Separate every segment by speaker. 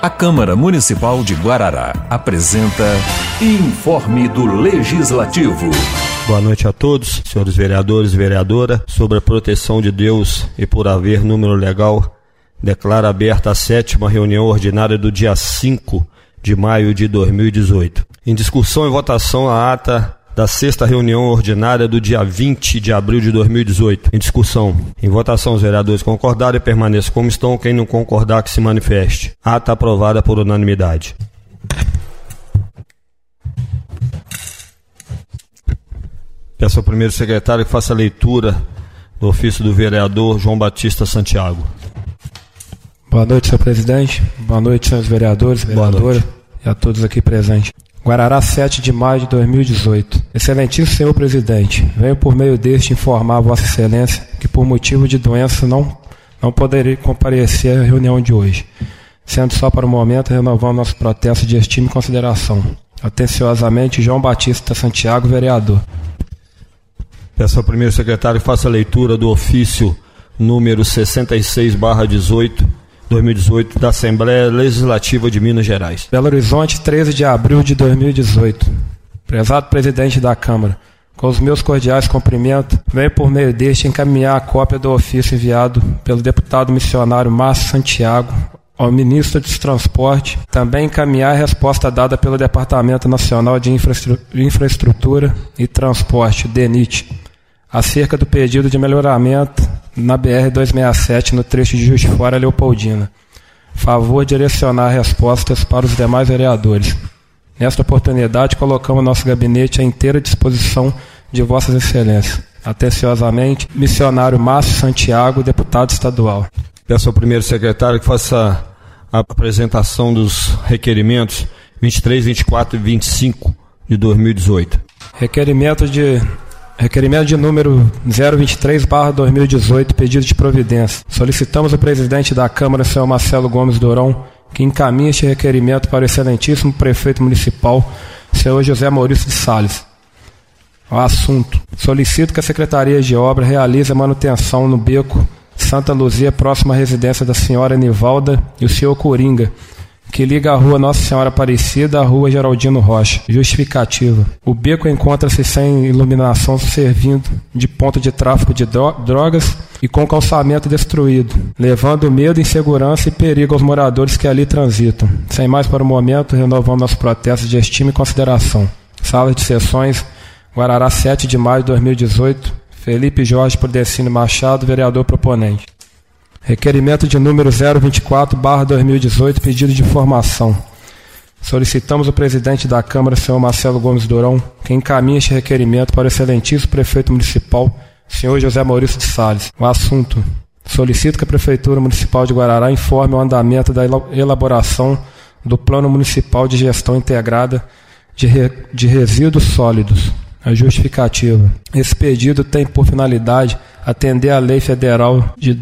Speaker 1: A Câmara Municipal de Guarará apresenta Informe do Legislativo.
Speaker 2: Boa noite a todos, senhores vereadores e vereadora. Sobre a proteção de Deus e por haver número legal, declaro aberta a 7ª reunião ordinária do dia 5 de maio de 2018. Em discussão e votação a ata da 6ª reunião ordinária do dia 20 de abril de 2018. Em discussão. Em votação, os vereadores concordarem permaneçam como estão. Quem não concordar que se manifeste. Ata aprovada por unanimidade. Peço ao primeiro secretário que faça a leitura do ofício do vereador João Batista Santiago.
Speaker 3: Boa noite, senhor presidente. Boa noite, senhores vereadores, vereadora e a todos aqui presentes. Guarará, 7 de maio de 2018. Excelentíssimo senhor presidente, venho por meio deste informar a vossa excelência que por motivo de doença não poderei comparecer à reunião de hoje, sendo só para o momento renovando nosso protesto de estima e consideração. Atenciosamente, João Batista Santiago, vereador.
Speaker 2: Peço ao primeiro secretário que faça a leitura do ofício número 66/18, 2018, da Assembleia Legislativa de Minas Gerais.
Speaker 3: Belo Horizonte, 13 de abril de 2018. Prezado presidente da Câmara, com os meus cordiais cumprimentos, venho por meio deste encaminhar a cópia do ofício enviado pelo deputado missionário Márcio Santiago ao ministro dos Transportes, também encaminhar a resposta dada pelo Departamento Nacional de Infraestrutura e Transporte, DENIT, acerca do pedido de melhoramento na BR-267 no trecho de Juiz de Fora a Leopoldina. Favor direcionar respostas para os demais vereadores. Nesta oportunidade, colocamos nosso gabinete à inteira disposição de vossas excelências. Atenciosamente, missionário Márcio Santiago, deputado estadual.
Speaker 2: Peço ao primeiro secretário que faça a apresentação dos requerimentos 23, 24 e 25 de 2018.
Speaker 3: Requerimento de número 023/2018, pedido de providência. Solicitamos ao presidente da Câmara, senhor Marcelo Gomes Durão, que encaminhe este requerimento para o excelentíssimo prefeito municipal, senhor José Maurício de Salles. O assunto: solicito que a Secretaria de Obra realize a manutenção no beco Santa Luzia, próxima à residência da senhora Nivalda e o senhor Coringa, que liga a rua Nossa Senhora Aparecida à rua Geraldino Rocha. Justificativa: o beco encontra-se sem iluminação, servindo de ponto de tráfico de drogas e com calçamento destruído, levando medo, insegurança e perigo aos moradores que ali transitam. Sem mais para o momento, renovamos nosso protesto de estima e consideração. Sala de sessões, Guarará, 7 de maio de 2018. Felipe Jorge Prudecino Machado, vereador proponente. Requerimento de número 024/2018, pedido de informação. Solicitamos ao presidente da Câmara, senhor Marcelo Gomes Durão, que encaminhe este requerimento para o excelentíssimo prefeito municipal, senhor José Maurício de Salles. O assunto: solicito que a Prefeitura Municipal de Guarará informe o andamento da elaboração do Plano Municipal de Gestão Integrada de Resíduos Sólidos. A justificativa: esse pedido tem por finalidade atender à Lei Federal de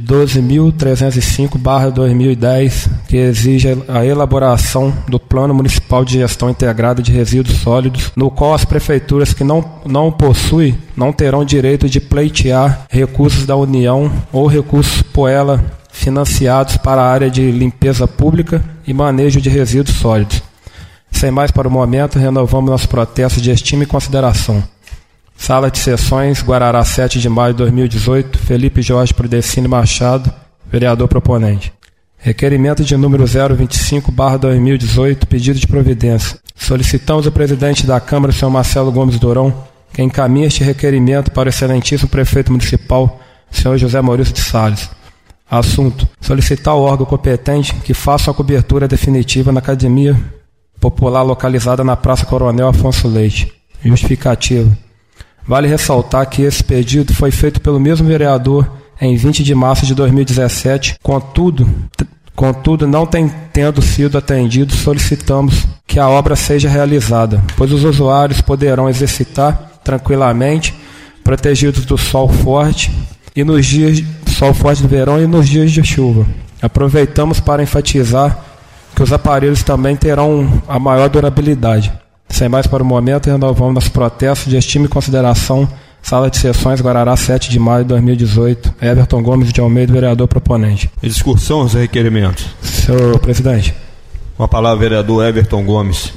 Speaker 3: 12.305/2010, que exige a elaboração do Plano Municipal de Gestão Integrada de Resíduos Sólidos, no qual as prefeituras que não possuem não terão direito de pleitear recursos da União ou recursos por ela financiados para a área de limpeza pública e manejo de resíduos sólidos. Sem mais para o momento, renovamos nosso protesto de estima e consideração. Sala de sessões, Guarará, 7 de maio de 2018, Felipe Jorge Prudecino Machado, vereador proponente. Requerimento de número 025/2018, pedido de providência. Solicitamos ao presidente da Câmara, senhor Marcelo Gomes Durão, que encaminhe este requerimento para o excelentíssimo prefeito municipal, senhor José Maurício de Salles. Assunto: solicitar ao órgão competente que faça a cobertura definitiva na Academia Popular localizada na Praça Coronel Afonso Leite. Justificativa: vale ressaltar que esse pedido foi feito pelo mesmo vereador em 20 de março de 2017, contudo não tendo sido atendido, solicitamos que a obra seja realizada, pois os usuários poderão exercitar tranquilamente, protegidos do sol forte e nos dias de sol forte do verão e nos dias de chuva. Aproveitamos para enfatizar que os aparelhos também terão a maior durabilidade. Sem mais para o momento, renovamos nosso protesto de estima e consideração. Sala de sessões, Guarará, 7 de maio de 2018. Everton Gomes de Almeida, vereador proponente.
Speaker 2: Em discussão, os requerimentos.
Speaker 3: Senhor presidente.
Speaker 2: Com a palavra, vereador Everton Gomes.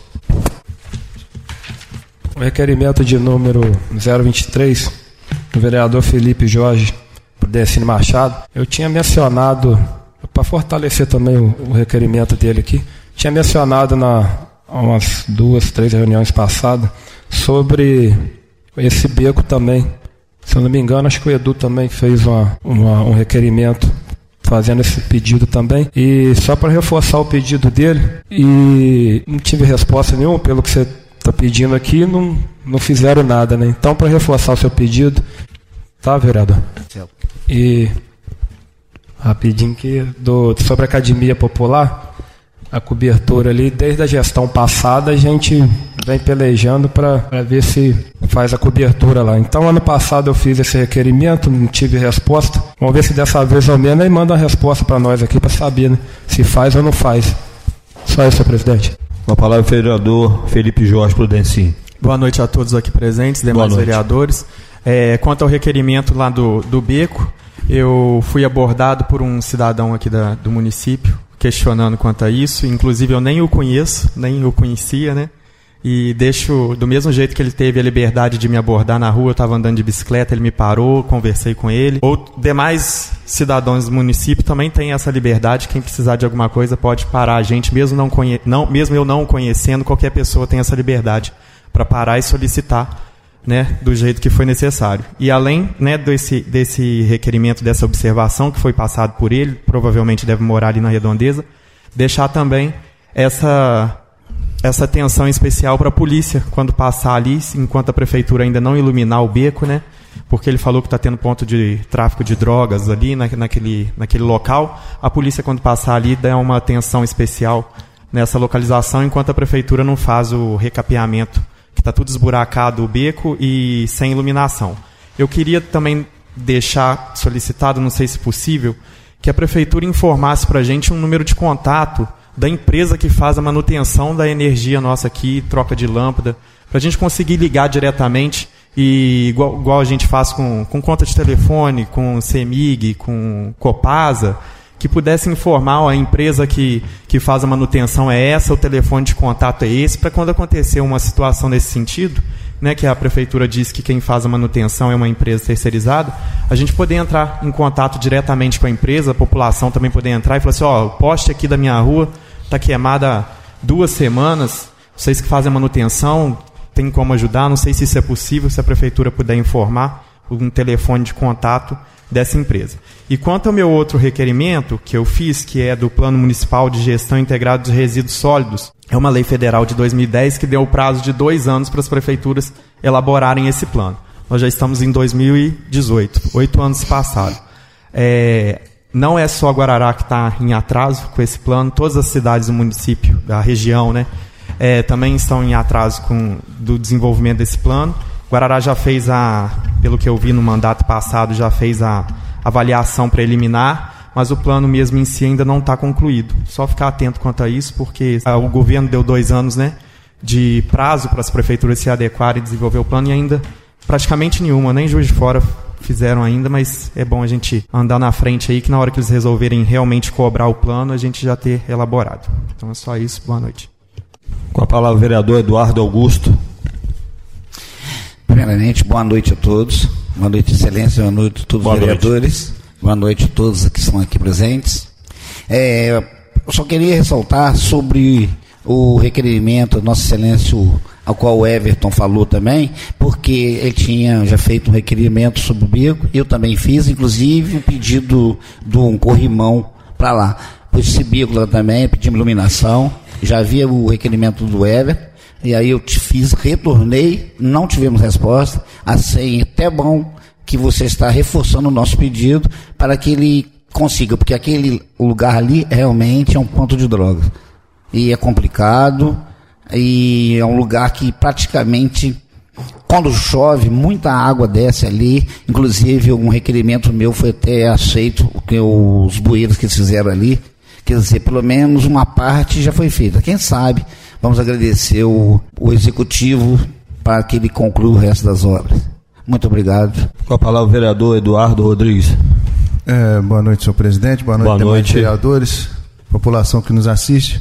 Speaker 3: O requerimento de número 023, do vereador Felipe Jorge Prudencini Machado, eu tinha mencionado, para fortalecer também o requerimento dele aqui, tinha mencionado há umas 2, 3 reuniões passadas sobre esse beco também. Se eu não me engano, acho que o Edu também fez um requerimento fazendo esse pedido também. E só para reforçar o pedido dele, e não tive resposta nenhuma pelo que você está pedindo aqui, não fizeram nada, né? Então, para reforçar o seu pedido, tá, vereador? E rapidinho que sobre a Academia Popular, a cobertura ali, desde a gestão passada, a gente vem pelejando para ver se faz a cobertura lá. Então, ano passado eu fiz esse requerimento, não tive resposta. Vamos ver se dessa vez ao menos aí manda uma resposta para nós aqui, para saber, né, se faz ou não faz. Só isso, senhor presidente.
Speaker 2: Com a palavra, o vereador Felipe Jorge Prudencini.
Speaker 4: Boa noite a todos aqui presentes, demais vereadores. Quanto ao requerimento lá do beco, eu fui abordado por um cidadão aqui do município, questionando quanto a isso. Inclusive eu nem o conheço, nem o conhecia, né? E deixo, do mesmo jeito que ele teve a liberdade de me abordar na rua, eu estava andando de bicicleta, ele me parou, conversei com ele. Ou demais cidadãos do município também têm essa liberdade, quem precisar de alguma coisa pode parar a gente, mesmo eu não conhecendo, qualquer pessoa tem essa liberdade para parar e solicitar, né, do jeito que foi necessário. E além, né, desse requerimento, dessa observação que foi passado por ele, provavelmente deve morar ali na Redondeza, deixar também essa atenção especial para a polícia quando passar ali, enquanto a prefeitura ainda não iluminar o beco, né? Porque ele falou que está tendo ponto de tráfico de drogas ali naquele local. A polícia, quando passar ali, dá uma atenção especial nessa localização, enquanto a prefeitura não faz o recapeamento, que está tudo esburacado o beco e sem iluminação. Eu queria também deixar solicitado, não sei se possível, que a prefeitura informasse para a gente um número de contato da empresa que faz a manutenção da energia nossa aqui, troca de lâmpada, para a gente conseguir ligar diretamente, e igual a gente faz com conta de telefone, com CEMIG, com Copasa, que pudesse informar a empresa que faz a manutenção é essa, o telefone de contato é esse, para quando acontecer uma situação nesse sentido, né, que a prefeitura diz que quem faz a manutenção é uma empresa terceirizada, a gente poder entrar em contato diretamente com a empresa, a população também poder entrar e falar assim, o poste aqui da minha rua está queimado há 2 semanas, vocês que fazem a manutenção, tem como ajudar, não sei se isso é possível, se a prefeitura puder informar um telefone de contato dessa empresa. E quanto ao meu outro requerimento que eu fiz, que é do Plano Municipal de Gestão Integrada dos Resíduos Sólidos, é uma lei federal de 2010 que deu o prazo de 2 anos para as prefeituras elaborarem esse plano. Nós já estamos em 2018, 8 anos se passaram. Não é só Guarará que está em atraso com esse plano, todas as cidades do município, da região, né, também estão em atraso do desenvolvimento desse plano. Guarará já fez pelo que eu vi no mandato passado, já fez a avaliação preliminar, mas o plano mesmo em si ainda não está concluído. Só ficar atento quanto a isso, porque o governo deu 2 anos, né, de prazo para as prefeituras se adequarem e desenvolver o plano, e ainda praticamente nenhuma, nem Juiz de Fora fizeram ainda, mas é bom a gente andar na frente aí, que na hora que eles resolverem realmente cobrar o plano, a gente já ter elaborado. Então é só isso, boa noite.
Speaker 2: Com a palavra o vereador Eduardo Augusto.
Speaker 5: Primeiramente, boa noite a todos. Boa noite, excelência. Boa noite a todos os vereadores. Boa noite a todos que estão aqui presentes. Eu só queria ressaltar sobre o requerimento, Nossa Excelência, ao qual o Everton falou também, porque ele tinha já feito um requerimento sobre o beco, eu também fiz, inclusive, um pedido de um corrimão para lá. Pois esse beco lá também, pedimos iluminação, já havia o requerimento do Everton, e aí eu retornei, não tivemos resposta, assim, até bom que você está reforçando o nosso pedido para que ele consiga, porque aquele lugar ali realmente é um ponto de drogas. E é complicado, e é um lugar que praticamente, quando chove, muita água desce ali, inclusive um requerimento meu foi até aceito, porque os bueiros que eles fizeram ali, quer dizer, pelo menos uma parte já foi feita. Quem sabe, vamos agradecer o executivo para que ele conclua o resto das obras. Muito obrigado.
Speaker 2: Com a palavra o vereador Eduardo Rodrigues.
Speaker 6: Boa noite, senhor presidente. Boa noite, vereadores. população que nos assiste.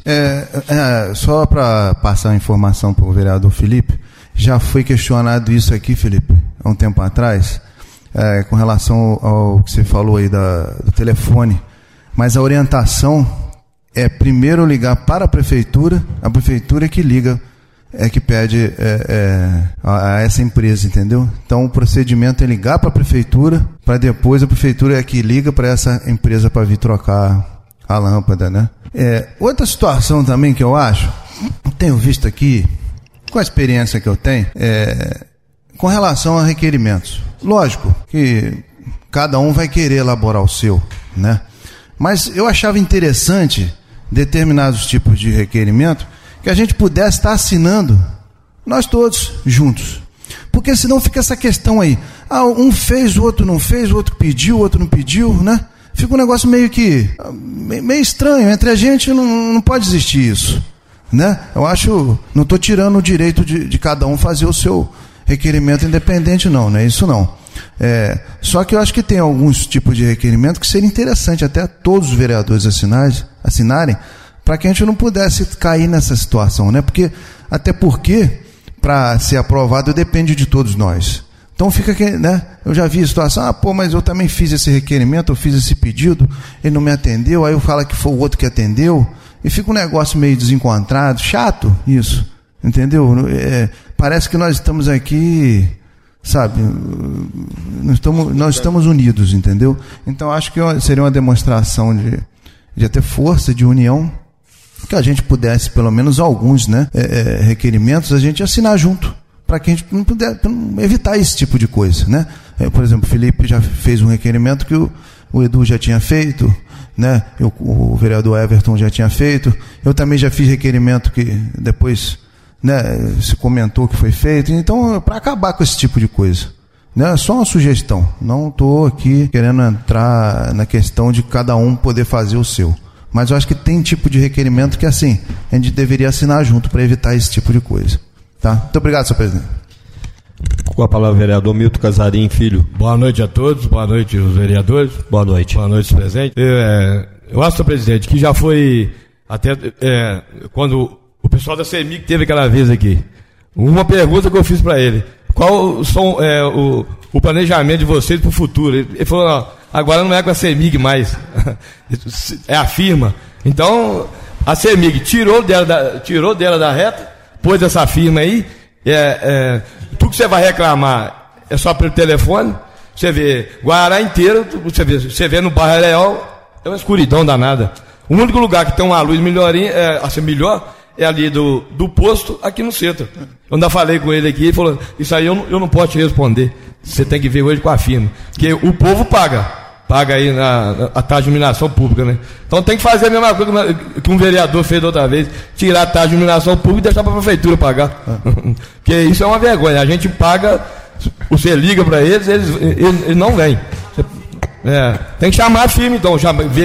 Speaker 6: Só para passar a informação para o vereador Felipe, já foi questionado isso aqui, Felipe, há um tempo atrás, com relação ao que você falou aí do telefone, mas a orientação é primeiro ligar para a prefeitura é que liga, que pede a essa empresa, entendeu? Então o procedimento é ligar para a prefeitura, para depois a prefeitura é que liga para essa empresa para vir trocar a lâmpada, né? Outra situação também que eu acho, tenho visto aqui, com a experiência que eu tenho, com relação a requerimentos. Lógico que cada um vai querer elaborar o seu, né? Mas eu achava interessante determinados tipos de requerimento que a gente pudesse estar assinando nós todos juntos. Porque senão fica essa questão aí. Um fez, o outro não fez, o outro pediu, o outro não pediu, né? Fica um negócio meio estranho. Entre a gente não pode existir isso, né? Eu acho, não estou tirando o direito de cada um fazer o seu requerimento independente, não é isso não. Só que eu acho que tem alguns tipos de requerimento que seria interessante até todos os vereadores assinarem, para que a gente não pudesse cair nessa situação, né? Até porque para ser aprovado depende de todos nós. Então fica que, né? Eu já vi a situação, mas eu também fiz esse requerimento, eu fiz esse pedido, ele não me atendeu, aí eu falo que foi o outro que atendeu, e fica um negócio meio desencontrado, chato isso, entendeu? Parece que nós estamos aqui, sabe, nós estamos unidos, entendeu? Então acho que seria uma demonstração de ter força, de união, que a gente pudesse, pelo menos alguns, né, requerimentos, a gente assinar junto, para que a gente não puder evitar esse tipo de coisa, né? Por exemplo, o Felipe já fez um requerimento que o Edu já tinha feito, né? O vereador Everton já tinha feito, eu também já fiz requerimento que depois, né, se comentou que foi feito. Então, para acabar com esse tipo de coisa, né? Só uma sugestão, não estou aqui querendo entrar na questão de cada um poder fazer o seu, mas eu acho que tem tipo de requerimento que assim a gente deveria assinar junto para evitar esse tipo de coisa, tá? Muito obrigado, senhor presidente.
Speaker 2: Com a palavra o vereador Milton Casarim Filho.
Speaker 7: Boa noite a todos, boa noite os vereadores.
Speaker 2: Boa noite.
Speaker 7: Boa noite, presidente. Eu acho, senhor presidente, que já foi até quando o pessoal da CEMIG teve aquela vez aqui, uma pergunta que eu fiz para ele: qual são o planejamento de vocês para o futuro? Ele falou: agora não é com a CEMIG mais, é a firma. Então a CEMIG tirou dela da reta, pôs essa firma aí. Tudo que você vai reclamar é só pelo telefone. Você vê Guarará inteiro, você vê no bairro Areal, é uma escuridão danada. O único lugar que tem uma luz melhor é ali do posto, aqui no centro. Eu ainda falei com ele aqui, ele falou: isso aí eu não posso te responder, você tem que ver hoje com a firma, porque o povo paga aí a taxa de iluminação pública, né? Então tem que fazer a mesma coisa que um vereador fez da outra vez, tirar a taxa de iluminação pública e deixar para a prefeitura pagar. Porque isso é uma vergonha. A gente paga, você liga para eles não vêm. Tem que chamar a firma, então,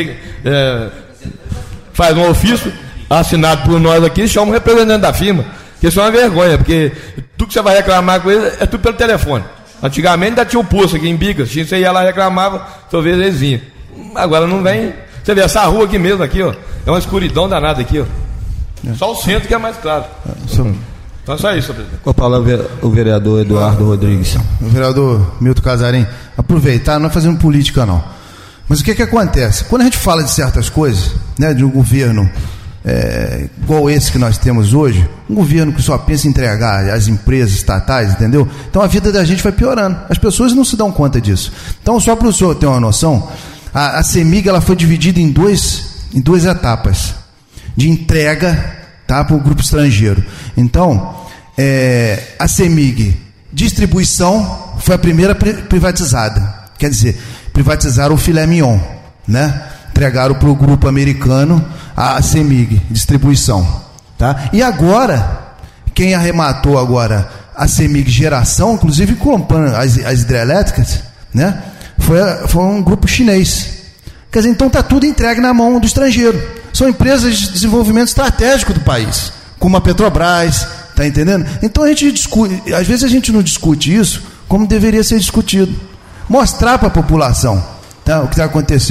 Speaker 7: faz um ofício assinado por nós aqui, chama o representante da firma, porque isso é uma vergonha, porque tudo que você vai reclamar com eles é tudo pelo telefone. Antigamente ainda tinha um posto aqui em Bigas, você ia lá e reclamava, talvez eles vinham. Agora não vem. Você vê essa rua aqui mesmo, aqui, ó, é uma escuridão danada aqui, ó. Só o centro que é mais claro. Então é só isso, presidente.
Speaker 2: Com a palavra o vereador Eduardo Rodrigues.
Speaker 6: O vereador Milton Casarim, aproveitar, não é fazendo política não, mas o que acontece? Quando a gente fala de certas coisas, né, de um governo igual esse que nós temos hoje, um governo que só pensa em entregar as empresas estatais, entendeu? Então a vida da gente vai piorando, as pessoas não se dão conta disso. Então, só para o senhor ter uma noção, a CEMIG ela foi dividida em duas etapas de entrega, tá, para o grupo estrangeiro. Então, a CEMIG distribuição foi a primeira privatizada, quer dizer, privatizaram o filé mignon, né? Entregaram para o grupo americano a CEMIG, distribuição, tá? E agora, quem arrematou agora a CEMIG geração, inclusive comprando as hidrelétricas, né? Foi um grupo chinês. Quer dizer, então está tudo entregue na mão do estrangeiro. São empresas de desenvolvimento estratégico do país, como a Petrobras, tá entendendo? Então a gente discute, às vezes a gente não discute isso como deveria ser discutido. Mostrar para a população, tá, o que está acontecendo.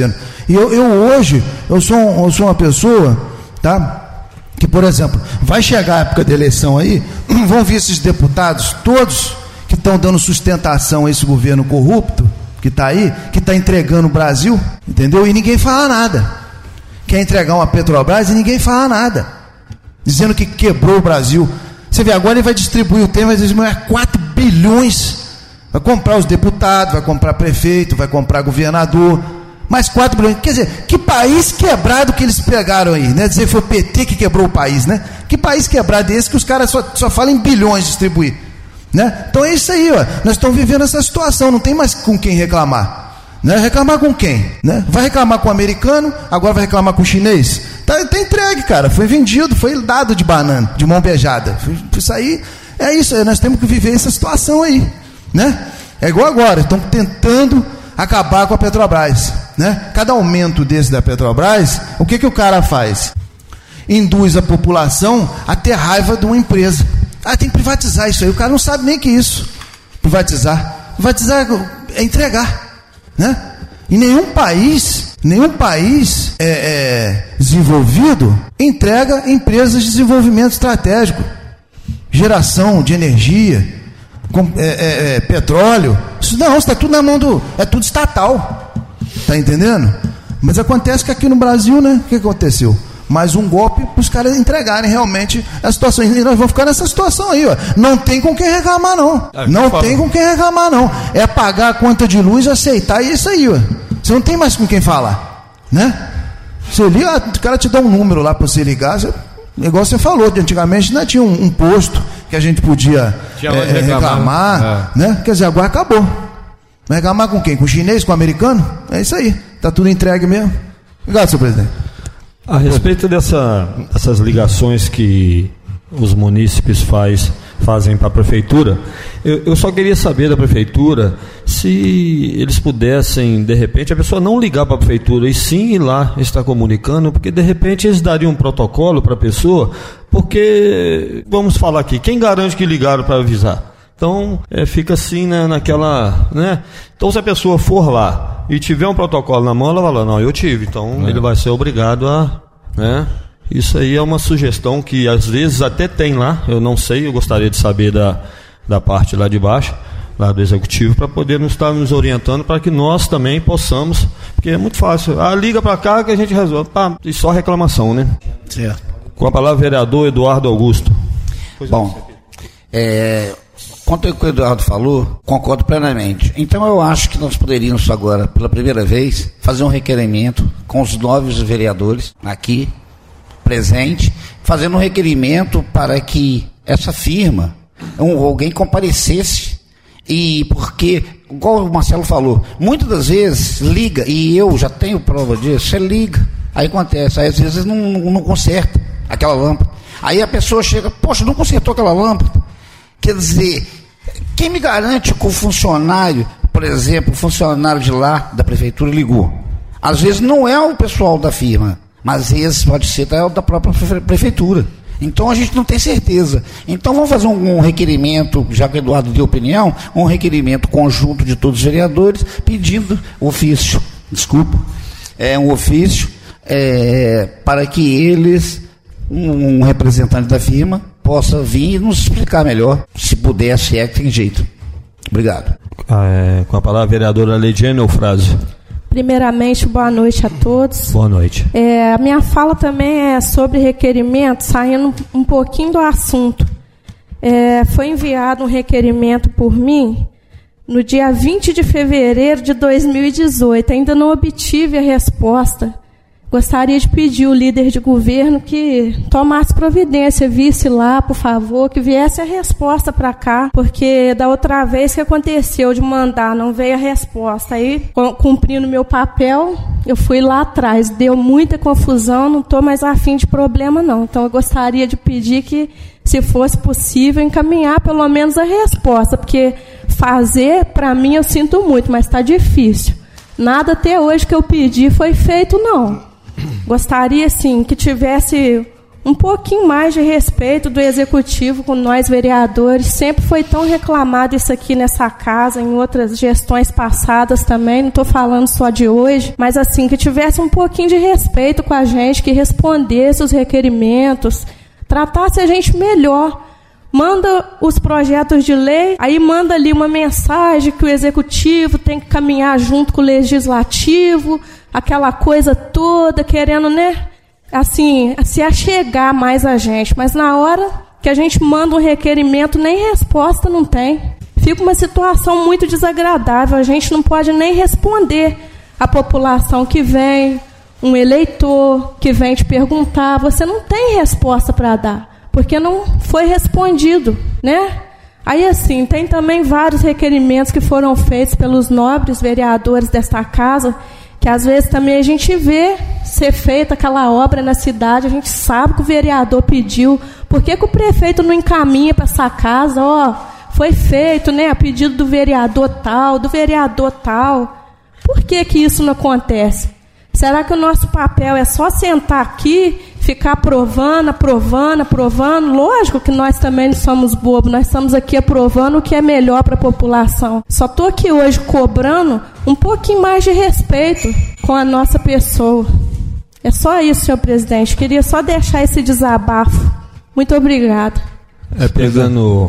Speaker 6: E eu hoje, eu sou uma pessoa, tá? Que, por exemplo, vai chegar a época da eleição aí, vão vir esses deputados todos que estão dando sustentação a esse governo corrupto, que está aí, que está entregando o Brasil, entendeu? E ninguém fala nada. Quer entregar uma Petrobras e ninguém fala nada, dizendo que quebrou o Brasil. Você vê, agora ele vai distribuir o tema, vai dizer, 4 bilhões, vai comprar os deputados, vai comprar prefeito, vai comprar governador, mais 4 bilhões. Quer dizer, que país quebrado que eles pegaram aí, né? Dizer que foi o PT que quebrou o país, né? Que país quebrado é esse que os caras só falam em bilhões de distribuir, né? Então é isso aí, ó. Nós estamos vivendo essa situação, não tem mais com quem reclamar, né? Reclamar com quem, né? Vai reclamar com o americano, agora vai reclamar com o chinês. Tá entregue, cara, foi vendido, foi dado de banana, de mão beijada. Isso aí, é isso, nós temos que viver essa situação aí, né? É igual agora, estão tentando acabar com a Petrobras, né? Cada aumento desse da Petrobras, o que o cara faz? Induz a população a ter raiva de uma empresa. Tem que privatizar isso aí, o cara não sabe nem que isso. Privatizar é entregar, né? E nenhum país desenvolvido entrega empresas de desenvolvimento estratégico, geração de energia, petróleo. Isso não, está tudo na mão é tudo estatal, tá entendendo? Mas acontece que aqui no Brasil, né, o que aconteceu? Mais um golpe para os caras entregarem realmente a situação. E nós vamos ficar nessa situação aí, ó. Não tem com quem reclamar, não. Não tem com quem reclamar, não. É pagar a conta de luz, aceitar, e isso aí, ó. Você não tem mais com quem falar, né? Você liga, o cara te dá um número lá para você ligar, igual você falou, antigamente ainda tinha um posto que a gente podia reclamar, né? Quer dizer, agora acabou. Vai reclamar com quem? Com o chinês, com o americano? É isso aí, está tudo entregue mesmo. Obrigado, senhor presidente.
Speaker 2: A respeito dessas ligações que os munícipes fazem para a prefeitura, eu só queria saber da prefeitura se eles pudessem, de repente, a pessoa não ligar para a prefeitura e sim ir lá estar comunicando, porque de repente eles dariam um protocolo para a pessoa, porque, vamos falar aqui, quem garante que ligaram para avisar? Então, fica assim, né, naquela, né? Então, se a pessoa for lá e tiver um protocolo na mão, ela vai lá, não, eu tive, então ele vai ser obrigado a, né? Isso aí é uma sugestão que às vezes até tem lá, eu não sei, eu gostaria de saber da parte lá de baixo, lá do executivo, para poder estar nos orientando, para que nós também possamos, porque é muito fácil, liga para cá que a gente resolve, e só reclamação, né?
Speaker 5: Certo.
Speaker 2: Com a palavra, vereador Eduardo Augusto.
Speaker 5: Bom, quanto ao que o Eduardo falou, concordo plenamente. Então eu acho que nós poderíamos agora, pela primeira vez, fazer um requerimento com os novos vereadores aqui presente, fazendo um requerimento para que essa firma, alguém comparecesse, e porque, igual o Marcelo falou, muitas das vezes liga, e eu já tenho prova disso, você liga, aí acontece, aí às vezes não conserta aquela lâmpada, aí a pessoa chega, poxa, não consertou aquela lâmpada. Quer dizer, quem me garante que o funcionário, por exemplo, o funcionário de lá, da prefeitura, ligou? Às vezes não é o pessoal da firma, mas às vezes pode ser da própria prefeitura. Então a gente não tem certeza. Então vamos fazer um requerimento, já que o Eduardo deu opinião, um requerimento conjunto de todos os vereadores, pedindo um ofício para que eles, um representante da firma, possa vir e nos explicar melhor, se puder, se é que tem jeito. Obrigado.
Speaker 2: Com a palavra, a vereadora Leidiane Eufrásio.
Speaker 8: Primeiramente, boa noite a todos.
Speaker 2: Boa noite.
Speaker 8: A minha fala também é sobre requerimento, saindo um pouquinho do assunto. Foi enviado um requerimento por mim no dia 20 de fevereiro de 2018. Ainda não obtive a resposta. Gostaria de pedir ao líder de governo que tomasse providência, visse lá, por favor, que viesse a resposta para cá, porque da outra vez que aconteceu de mandar, não veio a resposta. Aí, cumprindo meu papel, eu fui lá atrás, deu muita confusão, não estou mais afim de problema não. Então eu gostaria de pedir que, se fosse possível, encaminhar pelo menos a resposta, porque fazer, para mim, eu sinto muito, mas está difícil. Nada até hoje que eu pedi foi feito, não. Gostaria, sim, que tivesse um pouquinho mais de respeito do executivo com nós vereadores. Sempre foi tão reclamado isso aqui nessa casa, em outras gestões passadas também, não estou falando só de hoje, mas assim, que tivesse um pouquinho de respeito com a gente, que respondesse os requerimentos, tratasse a gente melhor. Manda os projetos de lei, aí manda ali uma mensagem que o executivo tem que caminhar junto com o legislativo, aquela coisa toda, querendo, né, assim, se achegar mais a gente. Mas na hora que a gente manda um requerimento, nem resposta não tem. Fica uma situação muito desagradável, a gente não pode nem responder à população que vem, um eleitor que vem te perguntar, você não tem resposta para dar, porque não foi respondido, né? Aí, assim, tem também vários requerimentos que foram feitos pelos nobres vereadores desta casa, que às vezes também a gente vê ser feita aquela obra na cidade, a gente sabe que o vereador pediu, por que o prefeito não encaminha para essa casa, ó, foi feito, né, a pedido do vereador tal, por que isso não acontece? Será que o nosso papel é só sentar aqui, ficar aprovando? Lógico que nós também não somos bobos, nós estamos aqui aprovando o que é melhor para a população. Só estou aqui hoje cobrando um pouquinho mais de respeito com a nossa pessoa. É só isso, senhor presidente. Queria só deixar esse desabafo. Muito obrigada.
Speaker 2: Pegando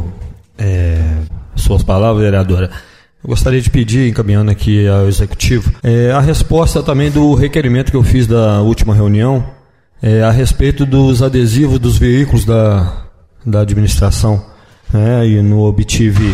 Speaker 2: suas palavras, vereadora, eu gostaria de pedir, encaminhando aqui ao Executivo, a resposta também do requerimento que eu fiz da última reunião, a respeito dos adesivos dos veículos da administração, e não obtive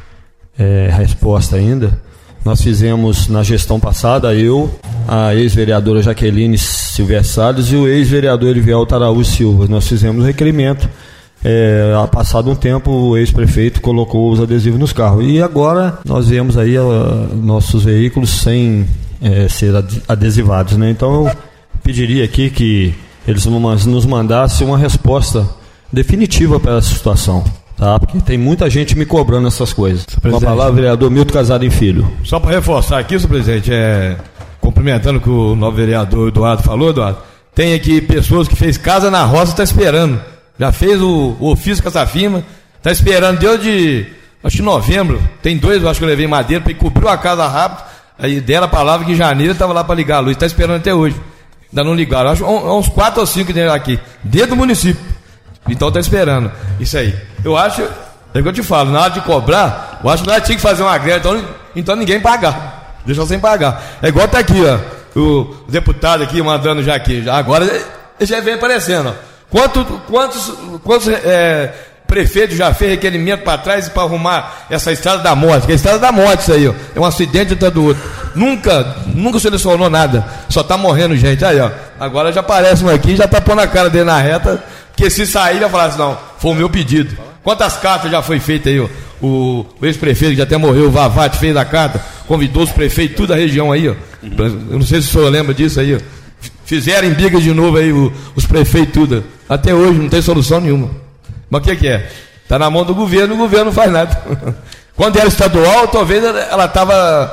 Speaker 2: resposta ainda. Nós fizemos na gestão passada, eu, a ex-vereadora Jaqueline Silvestre Salles e o ex-vereador Elivelto Araújo Silva. Nós fizemos o requerimento. Passado um tempo, o ex-prefeito colocou os adesivos nos carros. E agora nós vemos aí nossos veículos sem ser adesivados, né? Então eu pediria aqui que eles nos mandassem uma resposta definitiva para essa situação, tá? Porque tem muita gente me cobrando essas coisas. Com a palavra, vereador Milton Casarim Filho.
Speaker 7: Só para reforçar aqui, senhor presidente, complementando o que o novo vereador Eduardo falou, Eduardo, tem aqui pessoas que fez casa na roça e está esperando. Já fez o ofício com essa firma, está esperando, deu acho que novembro, tem 2, eu acho que eu levei madeira, para cobriu a casa rápido, aí deram a palavra que em janeiro estava lá para ligar a luz, está esperando até hoje, ainda não ligaram, acho uns 4 ou 5 que tem aqui, dentro do município, então está esperando, isso aí. Eu acho, é o que eu te falo, na hora de cobrar, eu acho que nós tinha que fazer uma greve, então ninguém pagar, deixa sem pagar, é igual tá aqui, ó, o deputado aqui mandando já aqui, agora já vem aparecendo, ó. Quantos prefeitos já fez requerimento para trás para arrumar essa estrada da morte? Que é a estrada da morte, isso aí, ó. É um acidente atrás do outro. Nunca solucionou nada. Só tá morrendo gente. Aí, ó. Agora já aparece um aqui, já tá pondo a cara dele na reta. Que se sair, já falar assim: não, foi o meu pedido. Quantas cartas já foi feita aí, ó? O ex-prefeito que já até morreu, o Vavate, fez a carta, convidou os prefeitos, toda a região aí, ó. Eu não sei se o senhor lembra disso aí, ó. Fizeram em biga de novo aí os prefeitos, tudo. Até hoje não tem solução nenhuma. Mas o que é? Está na mão do governo, o governo não faz nada. Quando era estadual, talvez ela estava.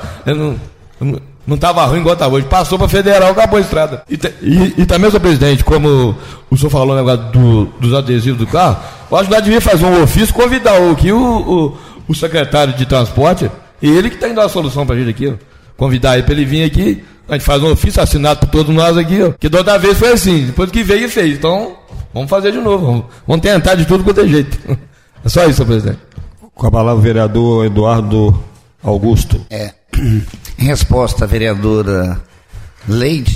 Speaker 7: Não estava ruim igual está hoje. Passou para federal, acabou a estrada. E também, senhor presidente, como o senhor falou no negócio dos adesivos do carro, eu acho que nós devíamos fazer um ofício, convidar o secretário de transporte, e ele que está indo dar a solução para a gente aqui, ó. Convidar ele para ele vir aqui. A gente faz um ofício assinado por todos nós aqui, ó. Que da outra vez foi assim, depois que veio e fez. Então, vamos fazer de novo. Vamos tentar de tudo quanto é jeito. É só isso, senhor presidente.
Speaker 2: Com a palavra, o vereador Eduardo Augusto.
Speaker 5: Em resposta à vereadora Leide,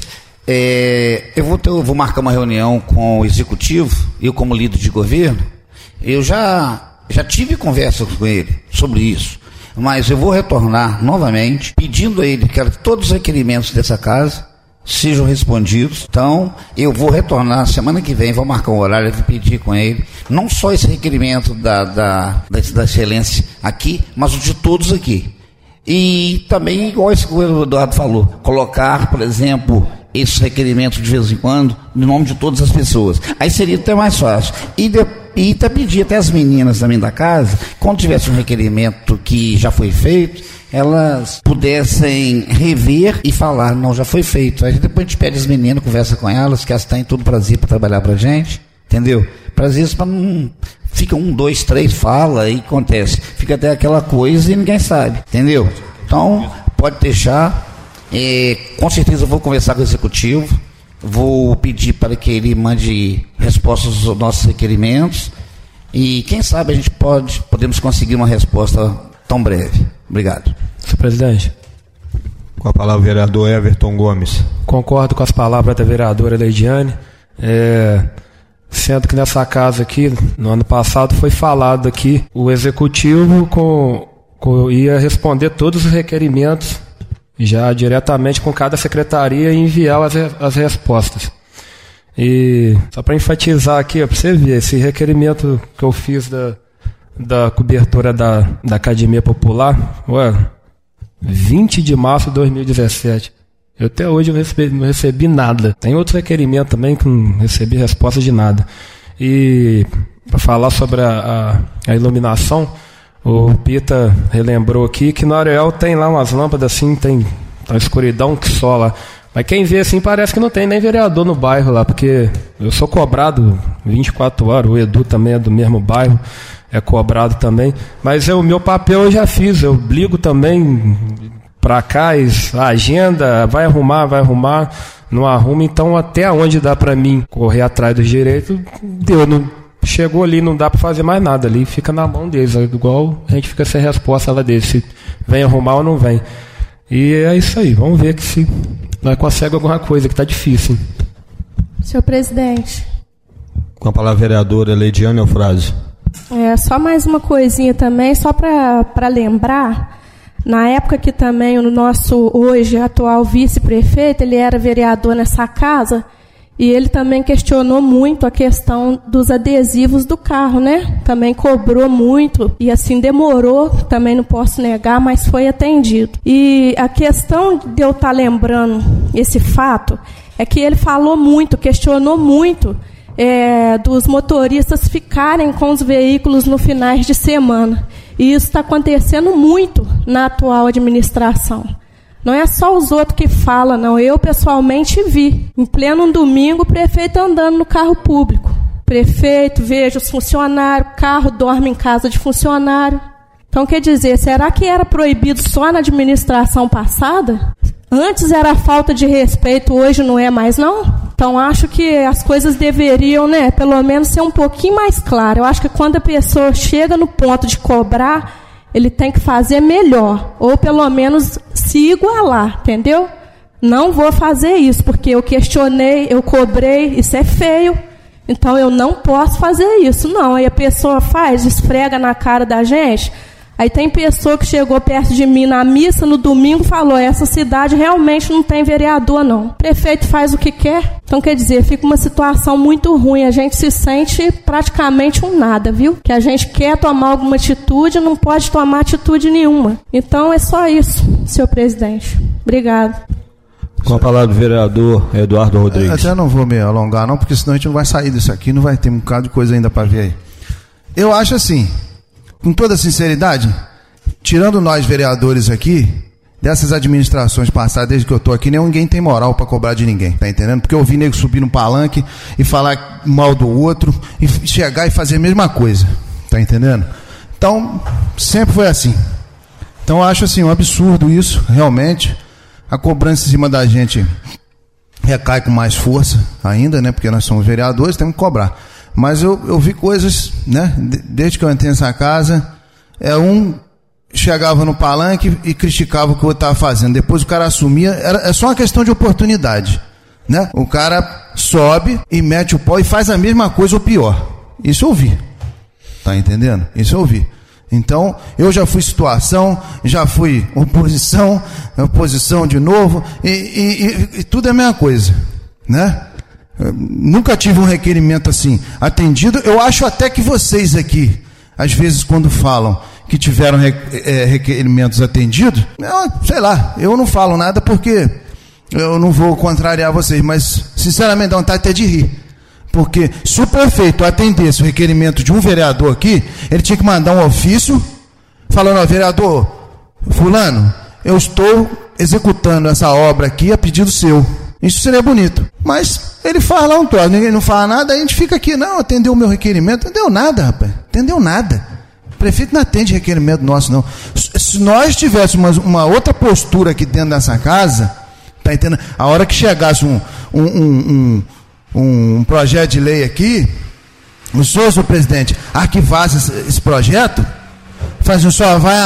Speaker 5: eu vou marcar uma reunião com o executivo, eu como líder de governo, eu já tive conversa com ele sobre isso. Mas eu vou retornar novamente, pedindo a ele que todos os requerimentos dessa casa sejam respondidos. Então, eu vou retornar semana que vem, vou marcar um horário, vou pedir com ele, não só esse requerimento da excelência aqui, mas o de todos aqui. E também, igual esse que o Eduardo falou, colocar, por exemplo, esses requerimentos de vez em quando, no nome de todas as pessoas. Aí seria até mais fácil. E até pedir até as meninas também da casa, quando tivesse um requerimento que já foi feito, elas pudessem rever e falar, não, já foi feito. Aí depois a gente pede as meninas, conversa com elas, que elas têm todo prazer para trabalhar pra gente, entendeu? Às vezes não fica 1, 2, 3, fala e acontece, fica até aquela coisa e ninguém sabe, entendeu? Então, pode deixar, com certeza eu vou conversar com o executivo, vou pedir para que ele mande respostas aos nossos requerimentos e quem sabe a gente podemos conseguir uma resposta tão breve. Obrigado.
Speaker 3: Senhor presidente.
Speaker 2: Com a palavra o vereador Everton Gomes.
Speaker 3: Concordo com as palavras da vereadora Leidiane. Sendo que nessa casa aqui, no ano passado, foi falado aqui, o executivo ia responder todos os requerimentos já diretamente com cada secretaria e enviar as respostas. E só para enfatizar aqui, para você ver, esse requerimento que eu fiz da cobertura da Academia Popular, 20 de março de 2017. Eu até hoje não recebi nada. Tem outro requerimento também que não recebi resposta de nada. E para falar sobre a iluminação, o Pita relembrou aqui que no Areal tem lá umas lâmpadas assim, tem uma escuridão que só lá. Mas quem vê assim parece que não tem nem vereador no bairro lá, porque eu sou cobrado 24 horas, o Edu também é do mesmo bairro, é cobrado também. Mas o meu papel eu já fiz, eu ligo também para cá, a agenda, vai arrumar, não arruma, então até onde dá para mim correr atrás dos direitos, chegou ali, não dá para fazer mais nada ali, fica na mão deles, igual a gente fica sem resposta lá deles, se vem arrumar ou não vem. E é isso aí, vamos ver que se nós conseguimos alguma coisa, que está difícil.
Speaker 8: Senhor presidente. Com
Speaker 2: a palavra a vereadora Leidiane Eufrásio.
Speaker 8: Só mais uma coisinha também, só para lembrar, na época que também o nosso hoje atual vice-prefeito, ele era vereador nessa casa, e ele também questionou muito a questão dos adesivos do carro, né? Também cobrou muito e assim demorou, também não posso negar, mas foi atendido. E a questão de eu estar lembrando esse fato é que ele falou muito, questionou muito dos motoristas ficarem com os veículos no finais de semana. E isso está acontecendo muito na atual administração. Não é só os outros que falam, não. Eu, pessoalmente, vi. Em pleno domingo, o prefeito andando no carro público. Prefeito, veja os funcionários, carro dorme em casa de funcionário. Então, quer dizer, será que era proibido só na administração passada? Antes era falta de respeito, hoje não é mais, não? Então, acho que as coisas deveriam, né, pelo menos ser um pouquinho mais claras. Eu acho que quando a pessoa chega no ponto de cobrar, ele tem que fazer melhor, ou pelo menos se igualar, entendeu? Não vou fazer isso, porque eu questionei, eu cobrei, isso é feio, então eu não posso fazer isso, não. Aí a pessoa faz, esfrega na cara da gente. Aí tem pessoa que chegou perto de mim na missa no domingo e falou, essa cidade realmente não tem vereador, não. O prefeito faz o que quer. Então, quer dizer, fica uma situação muito ruim. A gente se sente praticamente um nada, viu? Que a gente quer tomar alguma atitude, não pode tomar atitude nenhuma. Então, é só isso, senhor presidente. Obrigado.
Speaker 2: Com a palavra do vereador Eduardo Rodrigues.
Speaker 6: Até não vou me alongar, não, porque senão a gente não vai sair disso aqui, não vai ter um bocado de coisa ainda para ver aí. Eu acho assim, com toda sinceridade, tirando nós vereadores aqui, dessas administrações passadas, desde que eu estou aqui, ninguém tem moral para cobrar de ninguém, tá entendendo? Porque eu vi nego subir no palanque e falar mal do outro e chegar e fazer a mesma coisa, tá entendendo? Então, sempre foi assim. Então, eu acho assim, um absurdo isso, realmente. A cobrança em cima da gente recai com mais força ainda, né? Porque nós somos vereadores, temos que cobrar. Mas eu vi coisas, né? Desde que eu entrei nessa casa, chegava no palanque e criticava o que o outro estava fazendo. Depois o cara assumia, é só uma questão de oportunidade, né? O cara sobe e mete o pau e faz a mesma coisa ou pior. Isso eu vi, tá entendendo? Isso eu vi. Então, eu já fui situação, já fui oposição de novo, e tudo é a mesma coisa, né? Eu nunca tive um requerimento assim atendido. Eu acho até que vocês aqui, às vezes quando falam que tiveram requerimentos atendidos, sei lá, eu não falo nada porque eu não vou contrariar vocês, mas sinceramente dá vontade até de rir. Porque se o prefeito atendesse o requerimento de um vereador aqui, ele tinha que mandar um ofício falando, vereador fulano, eu estou executando essa obra aqui a pedido seu. Isso seria bonito. Mas ele faz lá um troço, ninguém não fala nada, aí a gente fica aqui, não, atendeu o meu requerimento. Não entendeu nada, rapaz. Entendeu nada. O prefeito não atende requerimento nosso, não. Se nós tivéssemos uma outra postura aqui dentro dessa casa, tá entendendo? A hora que chegasse um projeto de lei aqui, o senhor presidente, arquivasse esse projeto, só vai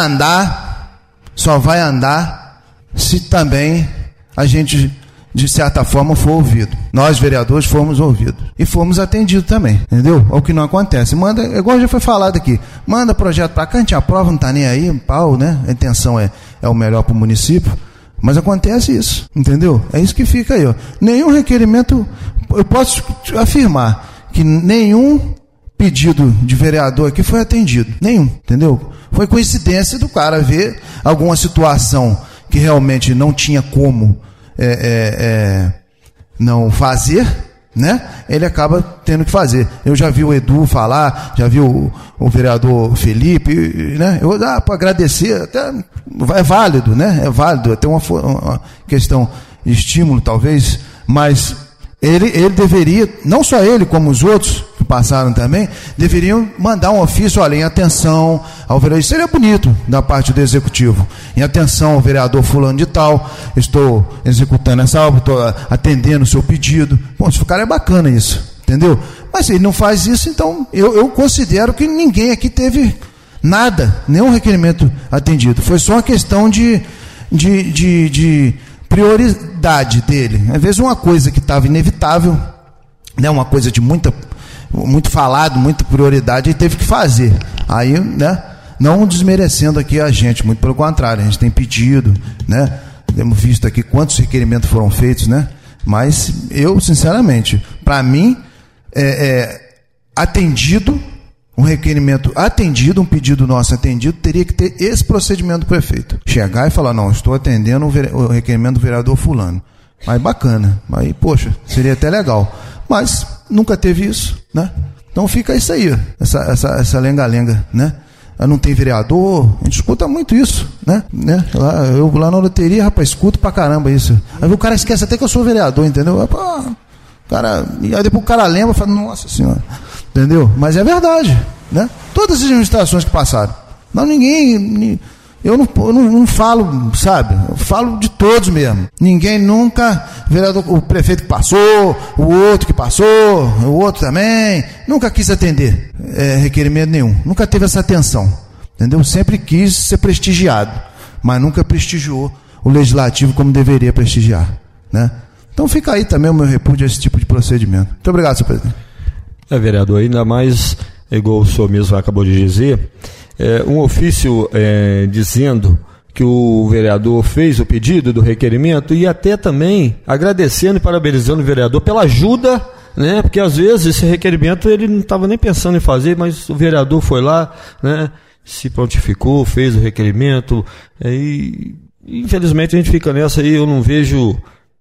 Speaker 6: andar se também a gente, de certa forma, for ouvido. Nós, vereadores, fomos ouvidos. E fomos atendidos também, entendeu? É o que não acontece. Manda, igual já foi falado aqui, manda projeto para cá, a gente aprova, não está nem aí, pau, né? A intenção é o melhor para o município. Mas acontece isso, entendeu? É isso que fica aí, ó. Nenhum requerimento, eu posso afirmar que nenhum pedido de vereador aqui foi atendido. Nenhum, entendeu? Foi coincidência do cara ver alguma situação que realmente não tinha como não fazer, né? Ele acaba tendo que fazer. Eu já vi o Edu falar, já vi o vereador Felipe, né? Eu para agradecer, até é válido, né? É válido, até uma questão de estímulo talvez, mas ele deveria, não só ele, como os outros que passaram também, deveriam mandar um ofício, olha, em atenção ao vereador, isso seria bonito da parte do executivo, em atenção ao vereador fulano de tal, estou executando essa obra, estou atendendo o seu pedido. Bom, se o cara é bacana isso, entendeu? Mas se ele não faz isso, então eu considero que ninguém aqui teve nada, nenhum requerimento atendido, foi só uma questão de prioridade dele. Às vezes uma coisa que estava inevitável, né, uma coisa de muito falado, muita prioridade, ele teve que fazer. Aí, né, não desmerecendo aqui a gente, muito pelo contrário, a gente tem pedido, né, temos visto aqui quantos requerimentos foram feitos, né, mas eu, sinceramente, para mim, atendido, um requerimento atendido, um pedido nosso atendido, teria que ter esse procedimento do prefeito. Chegar e falar, não, estou atendendo o requerimento do vereador fulano. Mas bacana, aí, poxa, seria até legal. Mas nunca teve isso, né? Então fica isso aí, essa lenga-lenga, né? Não tem vereador, a gente escuta muito isso, né? Eu lá na loteria, rapaz, escuto pra caramba isso. Aí o cara esquece até que eu sou vereador, entendeu? E aí depois o cara lembra e fala, nossa senhora, entendeu? Mas é verdade, né? Todas as administrações que passaram. Eu não falo, sabe? Eu falo de todos mesmo. Ninguém nunca, o prefeito que passou, o outro que passou, o outro também, nunca quis atender requerimento nenhum. Nunca teve essa atenção, entendeu? Sempre quis ser prestigiado, mas nunca prestigiou o legislativo como deveria prestigiar, né? Então fica aí também o meu repúdio a esse tipo de procedimento. Muito obrigado, senhor presidente.
Speaker 2: Vereador, ainda mais, igual o senhor mesmo acabou de dizer, um ofício dizendo que o vereador fez o pedido do requerimento e até também agradecendo e parabenizando o vereador pela ajuda, né? Porque às vezes esse requerimento ele não estava nem pensando em fazer, mas o vereador foi lá, né? Se prontificou, fez o requerimento, e infelizmente a gente fica nessa aí, eu não vejo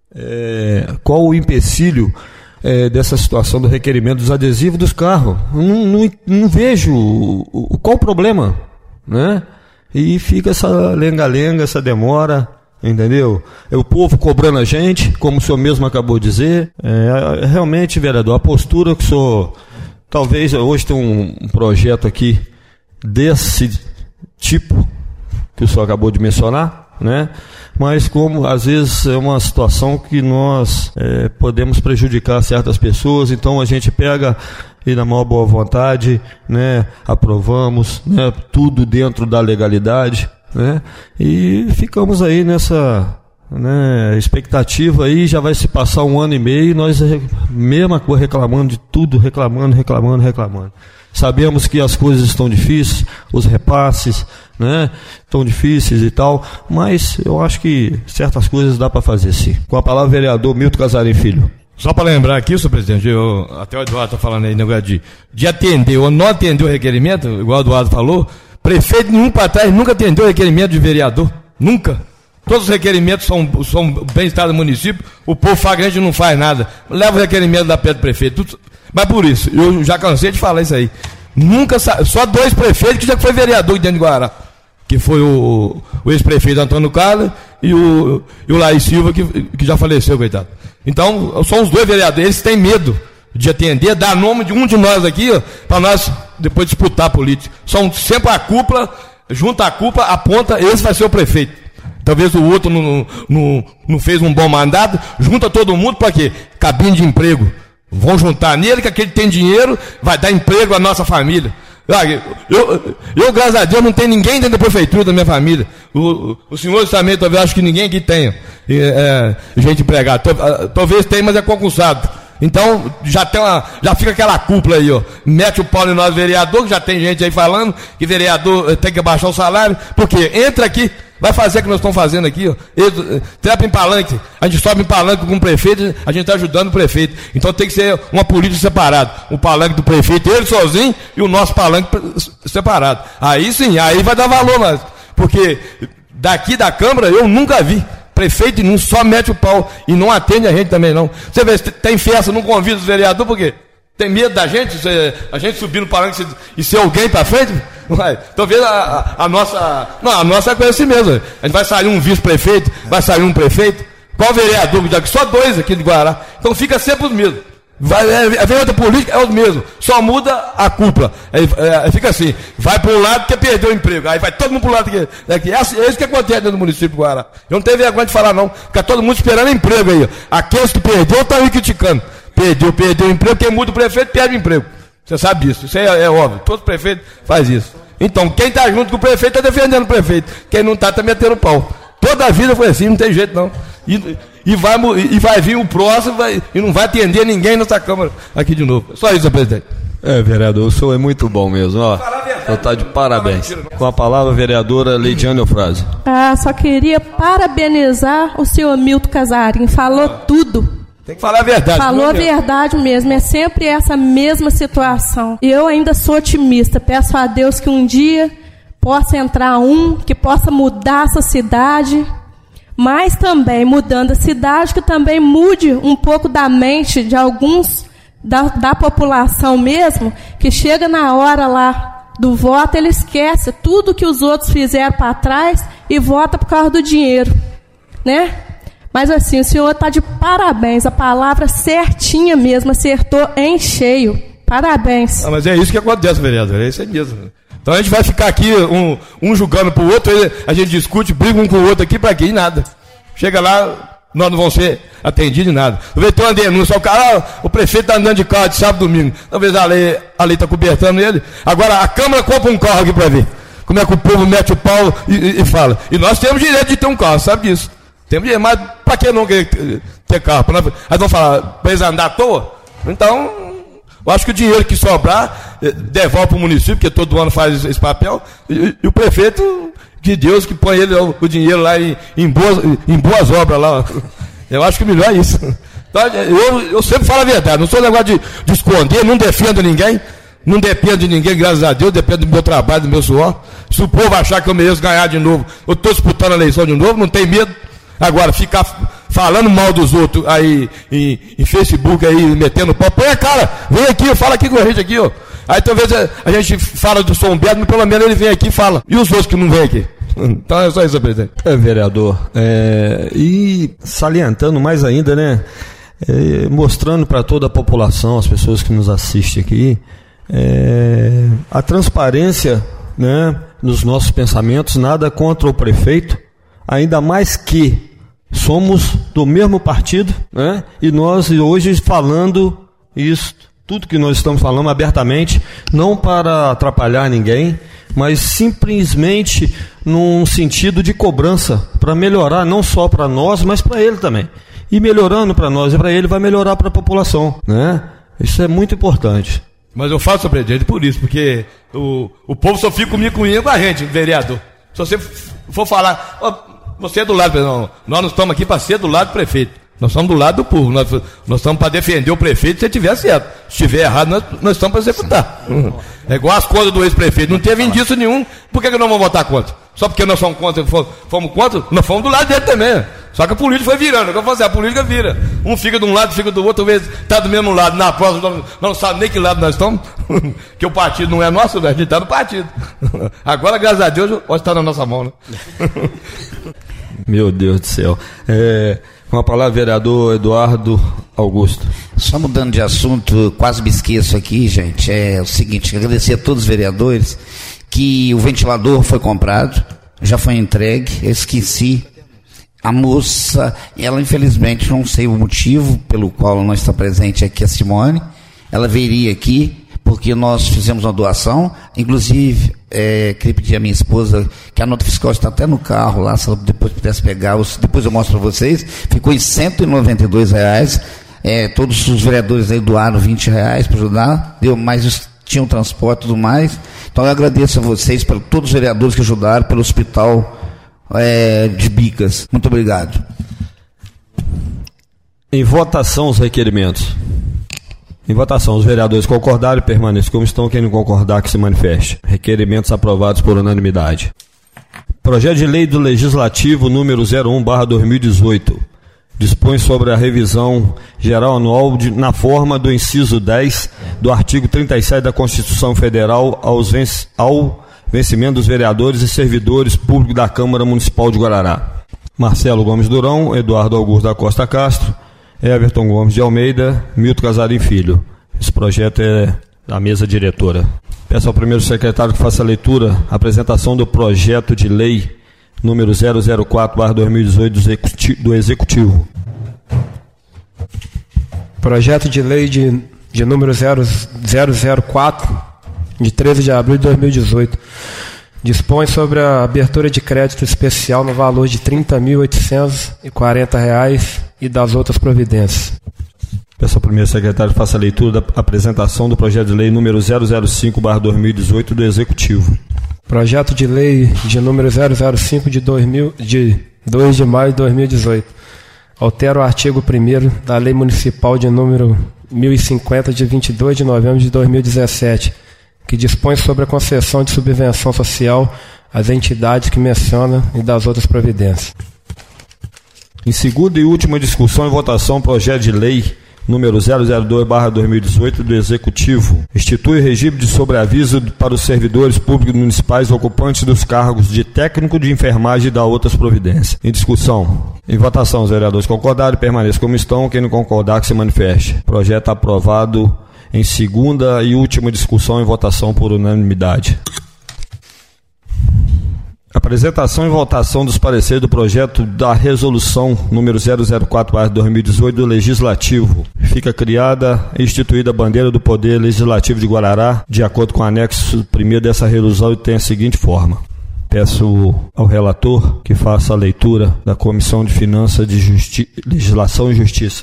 Speaker 2: qual o empecilho dessa situação do requerimento dos adesivos dos carros. Não vejo qual o problema, né? E fica essa lenga-lenga, essa demora, entendeu? O povo cobrando a gente, como o senhor mesmo acabou de dizer. Realmente, vereador, a postura que o senhor... Talvez hoje tem um projeto aqui desse tipo que o senhor acabou de mencionar, né? Mas como às vezes é uma situação que nós podemos prejudicar certas pessoas, então a gente pega e na maior boa vontade, né, aprovamos, né, tudo dentro da legalidade, né, e ficamos aí nessa, né, expectativa aí, já vai se passar 1 ano e meio, nós mesma coisa reclamando de tudo, reclamando. Sabemos que as coisas estão difíceis, os repasses, né, estão difíceis e tal, mas eu acho que certas coisas dá para fazer sim. Com a palavra, vereador Milton Casarim Filho.
Speaker 7: Só para lembrar aqui, senhor presidente, até o Eduardo está falando aí, negócio de atender ou não atender o requerimento, igual o Eduardo falou, prefeito nenhum para trás nunca atendeu o requerimento de vereador, nunca. Todos os requerimentos são bem-estar do município, o povo flagrante não faz nada, leva o requerimento da pé do prefeito, tudo. Mas por isso, eu já cansei de falar isso aí. Só 2 prefeitos que já foi vereador dentro de Guarará. Que foi o ex-prefeito Antônio Carlos e o Laís Silva, que já faleceu, coitado. Então, são os dois vereadores, eles têm medo de atender, dar nome de um de nós aqui, para nós depois disputar a política. São sempre a cúpula, junta a cúpula, aponta, esse vai ser o prefeito. Talvez o outro não fez um bom mandato, junta todo mundo para quê? Cabine de emprego. Vão juntar nele, que aquele tem dinheiro, vai dar emprego à nossa família. Eu, graças a Deus, não tenho ninguém dentro da prefeitura da minha família. O senhor também, talvez, acho que ninguém aqui tenha gente empregada. Talvez tenha, mas é concursado. Então, já fica aquela cúpula aí, ó. Mete o pau em nós, vereador, que já tem gente aí falando que vereador tem que abaixar o salário. Porque entra aqui, vai fazer o que nós estamos fazendo aqui, ó. Trepa em palanque, a gente sobe em palanque com o prefeito, a gente está ajudando o prefeito. Então tem que ser uma política separada. O palanque do prefeito, ele sozinho, e o nosso palanque separado. Aí sim, aí vai dar valor mais. Porque daqui da Câmara eu nunca vi prefeito não só mete o pau e não atende a gente também não. Você vê, tem festa, não convida os vereadores, por quê? Tem medo da gente, a gente subir no palanque e ser alguém para frente? Talvez a nossa é com esse mesmo. A gente vai sair um vice-prefeito, vai sair um prefeito. Qual vereador? Só dois aqui de Guará. Então fica sempre os mesmos. A vereadora política é os mesmos, só muda a cúpula. Fica assim, vai para um lado que perdeu o emprego, aí vai todo mundo para o lado daqui. É isso que acontece dentro do município de Guará. Eu não tenho vergonha de falar não, fica todo mundo esperando emprego aí. Aqueles que perdeu estão aí criticando. Perdeu o emprego, quem muda o prefeito perde o emprego. Você sabe disso, isso aí é óbvio, todo prefeito faz isso. Então, quem está junto com o prefeito está defendendo o prefeito, quem não está metendo o pau. Toda a vida foi assim, não tem jeito não. E vai vir o próximo e não vai atender ninguém nessa Câmara aqui de novo. Só isso, presidente.
Speaker 2: Vereador, o senhor é muito bom mesmo. Ó, o senhor está de parabéns. Com a palavra, a vereadora Leidiane Eufrásio.
Speaker 8: Só queria parabenizar o senhor Milton Casarim. Falou tudo.
Speaker 7: Tem que falar a verdade.
Speaker 8: Falou a verdade mesmo. É sempre essa mesma situação. Eu ainda sou otimista. Peço a Deus que um dia possa entrar que possa mudar essa cidade. Mas também, mudando a cidade, que também mude um pouco da mente de alguns, da população mesmo, que chega na hora lá do voto, ele esquece tudo que os outros fizeram para trás e vota por causa do dinheiro, né? Mas assim, o senhor está de parabéns, a palavra certinha mesmo, acertou em cheio. Parabéns.
Speaker 7: Mas é isso que acontece, vereador, é isso aí mesmo. Então a gente vai ficar aqui, um julgando pro outro, a gente discute, briga um com o outro aqui, pra quê? E nada. Chega lá, nós não vamos ser atendidos em nada. Talvez tenha uma denúncia, o prefeito está andando de carro de sábado e domingo. Talvez a lei está cobertando ele. Agora a Câmara compra um carro aqui para ver como é que o povo mete o pau e fala. E nós temos direito de ter um carro, sabe disso? Temos direito, mas para que não ter carro? Aí vão falar, para eles andar à toa? Então, eu acho que o dinheiro que sobrar, devolve para o município, porque todo ano faz esse papel, e o prefeito de Deus que põe ele o dinheiro lá em boas obras lá. Eu acho que melhor é isso. Então, eu sempre falo a verdade, não sou negócio de esconder, não defendo ninguém, não dependo de ninguém, graças a Deus, dependo do meu trabalho, do meu suor. Se o povo achar que eu mereço ganhar de novo, eu estou disputando a eleição de novo, não tem medo. Agora, ficar falando mal dos outros aí em Facebook, aí, metendo pau, põe a cara, vem aqui, fala aqui com a gente aqui, ó. Aí talvez a gente fala do São Bento, mas pelo menos ele vem aqui e fala. E os outros que não vêm aqui? Então é só isso, presidente.
Speaker 2: Vereador, e salientando mais ainda, né? Mostrando para toda a população, as pessoas que nos assistem aqui, a transparência, né, nos nossos pensamentos, nada contra o prefeito, ainda mais que somos do mesmo partido, né? E nós hoje falando isso, tudo que nós estamos falando abertamente, não para atrapalhar ninguém, mas simplesmente num sentido de cobrança, para melhorar não só para nós, mas para ele também. E melhorando para nós e para ele, vai melhorar para a população, né? Isso é muito importante.
Speaker 7: Mas eu faço, presidente, por isso, porque o povo só fica comigo com a gente, vereador. Se você for falar, você é do lado, não, nós não estamos aqui para ser do lado do prefeito. Nós estamos do lado do povo, nós estamos para defender o prefeito se ele estiver certo. Se estiver errado, nós estamos para executar. É igual as contas do ex-prefeito, não teve indício nenhum, por que nós vamos votar contra? Só porque nós somos contra, fomos contra, nós fomos do lado dele também. Só que a política foi virando, a política vira. Um fica de um lado, fica do outro, talvez está do mesmo lado, na próxima nós não sabemos nem que lado nós estamos, que o partido não é nosso, a gente está no partido. Agora, graças a Deus, pode estar na nossa mão, né?
Speaker 2: Meu Deus do céu. Com a palavra, vereador Eduardo Augusto.
Speaker 5: Só mudando de assunto, quase me esqueço aqui, gente, é o seguinte, agradecer a todos os vereadores que o ventilador foi comprado, já foi entregue, eu esqueci. A moça, ela infelizmente, não sei o motivo pelo qual não está presente aqui, a Simone, ela viria aqui, porque nós fizemos uma doação, inclusive, queria pedir à minha esposa, que a nota fiscal está até no carro lá, se ela depois pudesse pegar, depois eu mostro para vocês, ficou em R$192, todos os vereadores aí doaram R$20 para ajudar, deu mais, tinha um transporte e tudo mais, então eu agradeço a vocês, para todos os vereadores que ajudaram, pelo hospital de Bicas, muito obrigado.
Speaker 2: Em votação os requerimentos. Em votação, os vereadores concordaram e permaneçam como estão. Quem não concordar, que se manifeste. Requerimentos aprovados por unanimidade. Projeto de lei do Legislativo número 01/2018. Dispõe sobre a revisão geral anual na forma do inciso 10 do artigo 37 da Constituição Federal ao vencimento dos vereadores e servidores públicos da Câmara Municipal de Guarará. Marcelo Gomes Durão, Eduardo Augusto da Costa Castro, Everton Gomes de Almeida, Milton Casarim Filho. Esse projeto é da mesa diretora. Peço ao primeiro secretário que faça a leitura, a apresentação do projeto de lei número 004/2018 do Executivo.
Speaker 3: Projeto de lei de número 004, de 13 de abril de 2018. Dispõe sobre a abertura de crédito especial no valor de R$ 30.840 e das outras providências.
Speaker 2: Peço ao primeiro secretário que faça a leitura da apresentação do projeto de lei número 005/2018 do Executivo.
Speaker 3: Projeto de lei de número 005 de 2 de maio de 2018. Altera o artigo 1º da Lei Municipal de número 1050 de 22 de novembro de 2017, que dispõe sobre a concessão de subvenção social às entidades que menciona e das outras providências.
Speaker 2: Em segunda e última discussão e votação, projeto de lei número 002/2018 do Executivo, institui regime de sobreaviso para os servidores públicos municipais ocupantes dos cargos de técnico de enfermagem e da outras providências. Em discussão. Em votação, os vereadores concordaram e permaneçam como estão. Quem não concordar, que se manifeste. Projeto aprovado em segunda e última discussão e votação por unanimidade. Apresentação e votação dos pareceres do projeto da resolução número 004/2018 do Legislativo. Fica criada e instituída a bandeira do Poder Legislativo de Guarará, de acordo com o anexo 1º dessa resolução, e tem a seguinte forma. Peço ao relator que faça a leitura da Comissão de Finanças, Legislação e Justiça.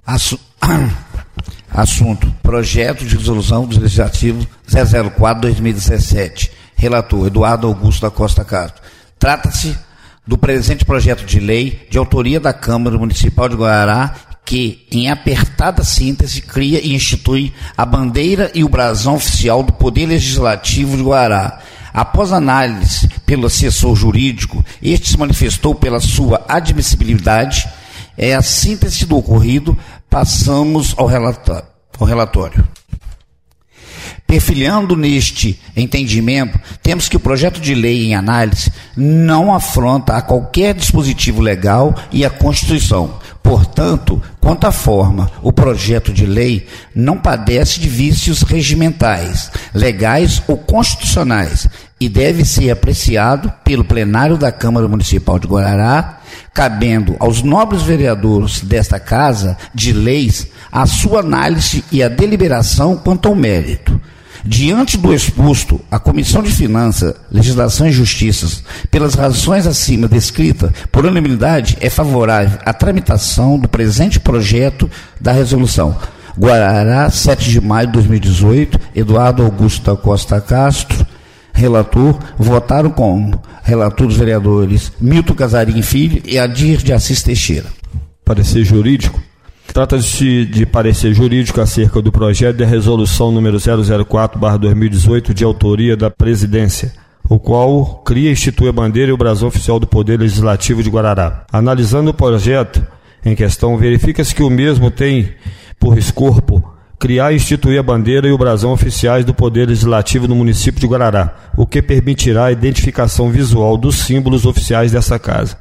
Speaker 5: Assunto: Projeto de Resolução do Legislativo 004/2017. Relator: Eduardo Augusto da Costa Castro. Trata-se do presente projeto de lei de autoria da Câmara Municipal de Guarará, que, em apertada síntese, cria e institui a bandeira e o brasão oficial do Poder Legislativo de Guarará. Após análise pelo assessor jurídico, este se manifestou pela sua admissibilidade. É a síntese do ocorrido. Passamos ao relatório. Perfilhando neste entendimento, temos que o projeto de lei em análise não afronta a qualquer dispositivo legal e a Constituição. Portanto, quanto à forma, o projeto de lei não padece de vícios regimentais, legais ou constitucionais e deve ser apreciado pelo plenário da Câmara Municipal de Guarará, cabendo aos nobres vereadores desta Casa de Leis a sua análise e a deliberação quanto ao mérito. Diante do exposto, a Comissão de Finanças, Legislação e Justiça, pelas razões acima descritas, por unanimidade, é favorável à tramitação do presente projeto da resolução. Guarará, 7 de maio de 2018, Eduardo Augusto da Costa Castro, relator. Votaram como relator os vereadores Milton Casarim Filho e Adir de Assis Teixeira.
Speaker 2: Parecer jurídico. Trata-se de parecer jurídico acerca do projeto de resolução número 004/2018 de autoria da Presidência, o qual cria e institui a bandeira e o brasão oficial do Poder Legislativo de Guarará. Analisando o projeto em questão, verifica-se que o mesmo tem por escopo criar e instituir a bandeira e o brasão oficiais do Poder Legislativo no município de Guarará, o que permitirá a identificação visual dos símbolos oficiais dessa casa.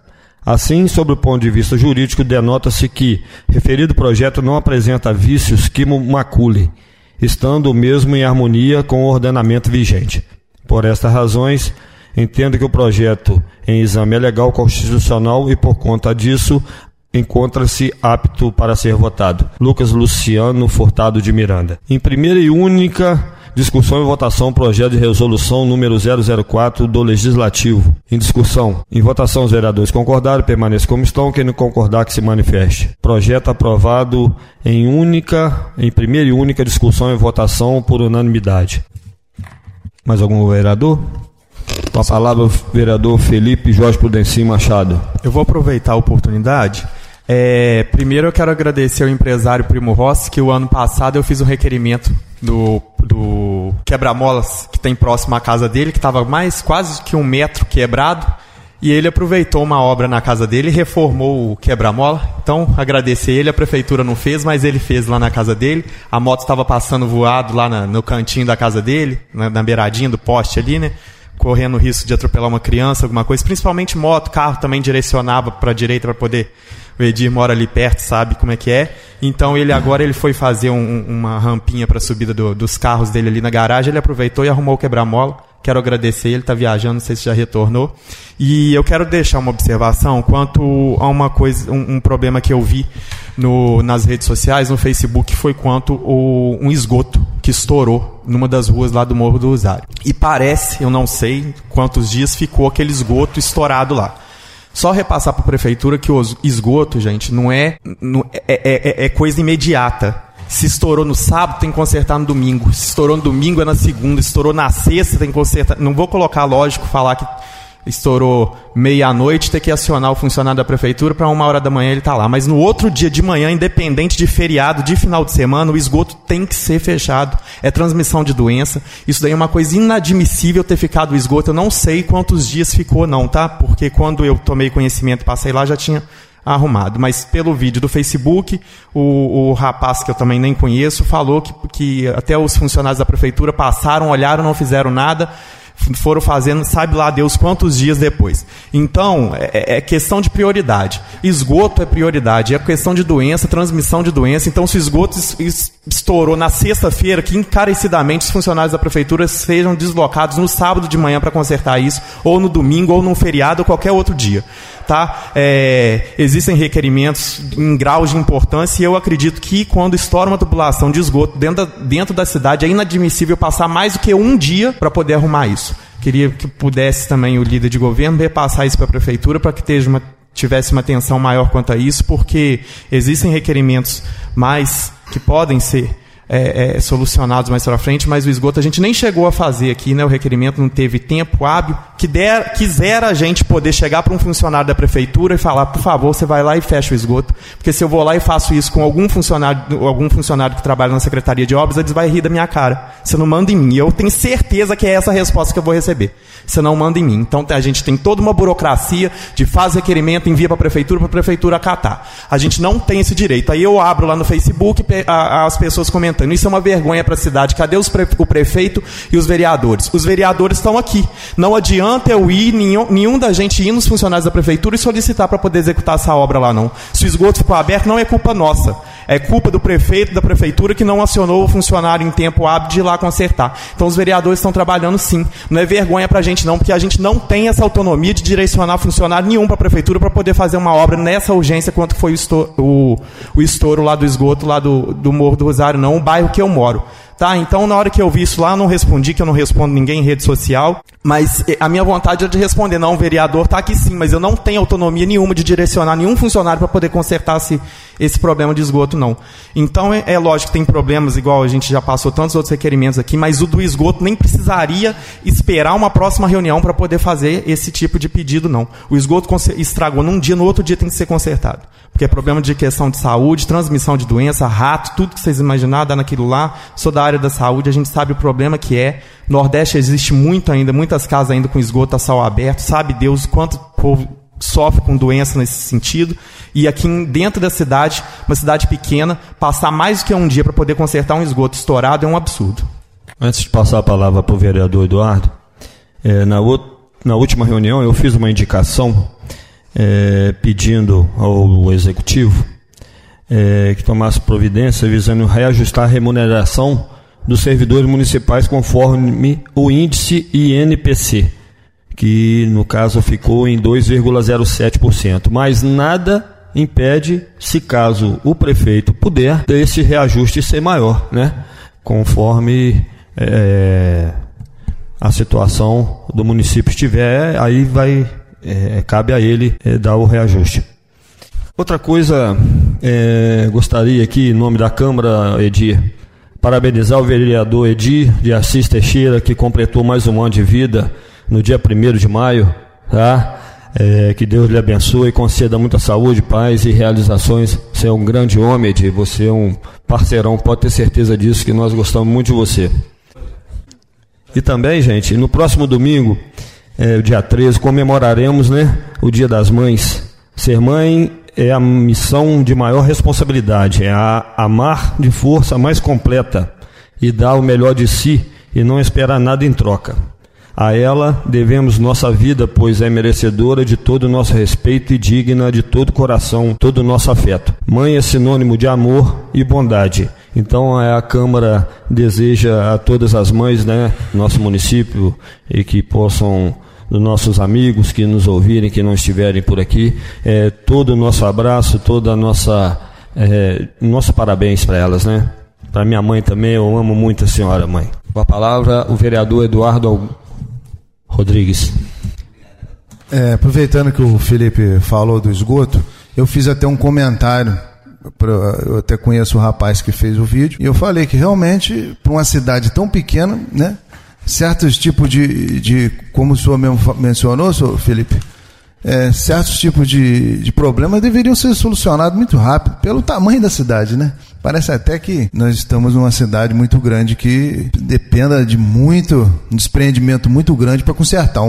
Speaker 2: Assim, sob o ponto de vista jurídico, denota-se que referido projeto não apresenta vícios que maculem, estando o mesmo em harmonia com o ordenamento vigente. Por estas razões, entendo que o projeto em exame é legal, constitucional e, por conta disso, encontra-se apto para ser votado. Lucas Luciano Furtado de Miranda. Em primeira e única discussão e votação, projeto de resolução número 004 do Legislativo. Em discussão. Em votação, os vereadores concordaram, permaneçam como estão. Quem não concordar, que se manifeste. Projeto aprovado em primeira e única discussão e votação por unanimidade. Mais algum vereador? Com a palavra, o vereador Felipe Jorge Prudencio Machado.
Speaker 4: Eu vou aproveitar a oportunidade. Primeiro eu quero agradecer ao empresário Primo Rossi, que o ano passado eu fiz um requerimento do quebra-molas que tem próximo à casa dele, que estava quase que 1 metro quebrado, e ele aproveitou uma obra na casa dele e reformou o quebra-mola. Então, agradecer ele, a prefeitura não fez, mas ele fez lá na casa dele. A moto estava passando voado lá no cantinho da casa dele, na beiradinha do poste ali, né? Correndo o risco de atropelar uma criança, alguma coisa, principalmente moto, carro também direcionava para a direita para poder... O Edir mora ali perto, sabe como é que é. Então ele foi fazer uma rampinha para a subida dos carros dele ali na garagem, ele aproveitou e arrumou o quebra-mola. Quero agradecer, ele está viajando, não sei se já retornou. E eu quero deixar uma observação quanto a uma coisa, um problema que eu vi nas redes sociais, no Facebook, foi quanto um esgoto que estourou numa das ruas lá do Morro do Rosário. E parece, eu não sei quantos dias ficou aquele esgoto estourado lá. Só repassar para a prefeitura que o esgoto, gente, não é coisa imediata. Se estourou no sábado, tem que consertar no domingo. Se estourou no domingo, é na segunda. Se estourou na sexta, tem que consertar. Não vou colocar, lógico, falar que estourou meia-noite, ter que acionar o funcionário da prefeitura para 1h da manhã ele tá lá. Mas no outro dia de manhã, independente de feriado, de final de semana, o esgoto tem que ser fechado. É transmissão de doença. Isso daí é uma coisa inadmissível ter ficado o esgoto. Eu não sei quantos dias ficou não, tá? Porque quando eu tomei conhecimento e passei lá, já tinha arrumado. Mas pelo vídeo do Facebook, o rapaz que eu também nem conheço falou que até os funcionários da prefeitura passaram, olharam, não fizeram nada, foram fazendo, sabe lá Deus quantos dias depois. Então, é questão de prioridade. Esgoto é prioridade, é questão de doença, transmissão de doença. Então, se o esgoto estourou na sexta-feira, que encarecidamente os funcionários da prefeitura sejam deslocados no sábado de manhã para consertar isso, ou no domingo, ou num feriado, ou qualquer outro dia. Tá? Existem requerimentos em graus de importância, e eu acredito que quando estoura uma tubulação de esgoto dentro da cidade, é inadmissível passar mais do que um dia para poder arrumar isso. Queria que pudesse também o líder de governo repassar isso para a prefeitura para que tivesse uma atenção maior quanto a isso, porque existem requerimentos mais que podem ser solucionados mais para frente, mas o esgoto a gente nem chegou a fazer aqui, né? O requerimento não teve tempo hábil, quisera a gente poder chegar para um funcionário da prefeitura e falar, por favor, você vai lá e fecha o esgoto, porque se eu vou lá e faço isso com algum funcionário que trabalha na Secretaria de Obras, eles vão rir da minha cara. Você não manda em mim. Eu tenho certeza que é essa a resposta que eu vou receber. Você não manda em mim. Então a gente tem toda uma burocracia de faz requerimento, envia para a prefeitura acatar. A gente não tem esse direito. Aí eu abro lá no Facebook as pessoas comentando. Isso é uma vergonha para a cidade. Cadê o prefeito e os vereadores? Os vereadores estão aqui. Não adianta eu ir, nenhum da gente ir nos funcionários da prefeitura e solicitar para poder executar essa obra lá, não. Se o esgoto ficou aberto, não é culpa nossa. É culpa do prefeito, da prefeitura, que não acionou o funcionário em tempo hábil de ir lá consertar. Então os vereadores estão trabalhando sim. Não é vergonha para a gente não, porque a gente não tem essa autonomia de direcionar funcionário nenhum para a prefeitura para poder fazer uma obra nessa urgência quanto foi o estouro lá do esgoto, lá do Morro do Rosário, não, o bairro que eu moro. Tá, então na hora que eu vi isso lá, eu não respondi, que eu não respondo ninguém em rede social, mas a minha vontade é de responder, não, o vereador está aqui sim, mas eu não tenho autonomia nenhuma de direcionar nenhum funcionário para poder consertar esse problema de esgoto, não. Então é lógico que tem problemas, igual a gente já passou tantos outros requerimentos aqui, mas o do esgoto nem precisaria esperar uma próxima reunião para poder fazer esse tipo de pedido, não. O esgoto estragou num dia, no outro dia tem que ser consertado. Porque é problema de questão de saúde, transmissão de doença, rato, tudo que vocês imaginaram, dá naquilo lá. Sou da área da saúde, a gente sabe o problema que é. Nordeste existe muito ainda, muitas casas ainda com esgoto a céu aberto. Sabe Deus quanto povo sofre com doença nesse sentido. E aqui dentro da cidade, uma cidade pequena, passar mais do que um dia para poder consertar um esgoto estourado é um absurdo.
Speaker 2: Antes de passar a palavra para o vereador Eduardo, na última reunião eu fiz uma indicação pedindo ao Executivo que tomasse providência visando reajustar a remuneração dos servidores municipais conforme o índice INPC, que no caso ficou em 2,07%, mas nada impede, se caso o prefeito puder, desse reajuste ser maior, né? Conforme a situação do município estiver, aí cabe a ele dar o reajuste. Outra coisa, gostaria aqui, em nome da Câmara, Edir, parabenizar o vereador Edir de Assis Teixeira, que completou mais um ano de vida no dia 1º de maio, tá? Que Deus lhe abençoe e conceda muita saúde, paz e realizações. Você é um grande homem, Edir, você é um parceirão, pode ter certeza disso, que nós gostamos muito de você. E também, gente, no próximo domingo, dia 13, comemoraremos, né, o Dia das Mães. Ser mãe é a missão de maior responsabilidade, é amar de força mais completa e dar o melhor de si e não esperar nada em troca. A ela devemos nossa vida, pois é merecedora de todo o nosso respeito e digna de todo o coração, todo o nosso afeto. Mãe é sinônimo de amor e bondade. Então a Câmara deseja a todas as mães, né, nosso município, e que possam, dos nossos amigos que nos ouvirem, que não estiverem por aqui, todo o nosso abraço, toda a nossa nosso parabéns para elas, né? Para minha mãe também, eu amo muito a senhora, mãe. Com a palavra, o vereador Eduardo Rodrigues.
Speaker 6: Aproveitando que o Felipe falou do esgoto, eu fiz até um comentário, eu até conheço o rapaz que fez o vídeo, e eu falei que realmente, para uma cidade tão pequena, né, certos tipos de como o senhor mesmo mencionou, senhor Felipe, certos tipos de problemas deveriam ser solucionados muito rápido, pelo tamanho da cidade, né? Parece até que nós estamos numa cidade muito grande que dependa de um desprendimento muito grande para consertar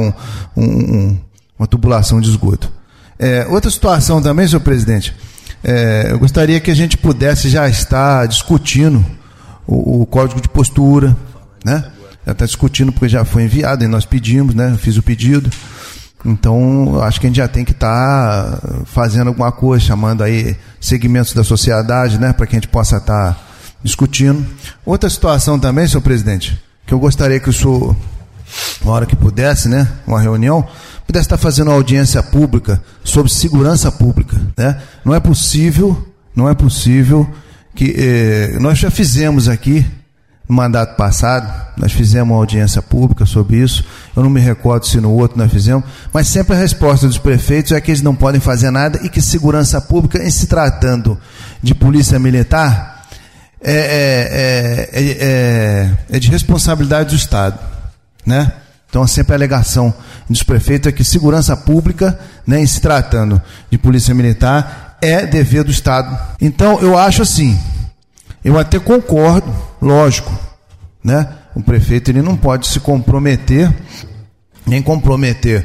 Speaker 6: uma tubulação de esgoto. Outra situação também, senhor presidente, eu gostaria que a gente pudesse já estar discutindo o código de postura, né? Já está discutindo porque já foi enviado e nós pedimos, né? Eu fiz o pedido. Então, eu acho que a gente já tem que estar fazendo alguma coisa, chamando aí segmentos da sociedade, né, para que a gente possa estar discutindo. Outra situação também, senhor presidente, que eu gostaria que o senhor, na hora que pudesse, né, uma reunião, pudesse estar fazendo uma audiência pública sobre segurança pública, né? Não é possível que nós já fizemos aqui no mandato passado, nós fizemos uma audiência pública sobre isso, eu não me recordo se no outro nós fizemos, mas sempre a resposta dos prefeitos é que eles não podem fazer nada e que segurança pública, em se tratando de polícia militar, é de responsabilidade do Estado, né? Então sempre a alegação dos prefeitos é que segurança pública, né, em se tratando de polícia militar, é dever do Estado. Então eu acho assim, eu até concordo, lógico, né? O prefeito ele não pode se comprometer, nem comprometer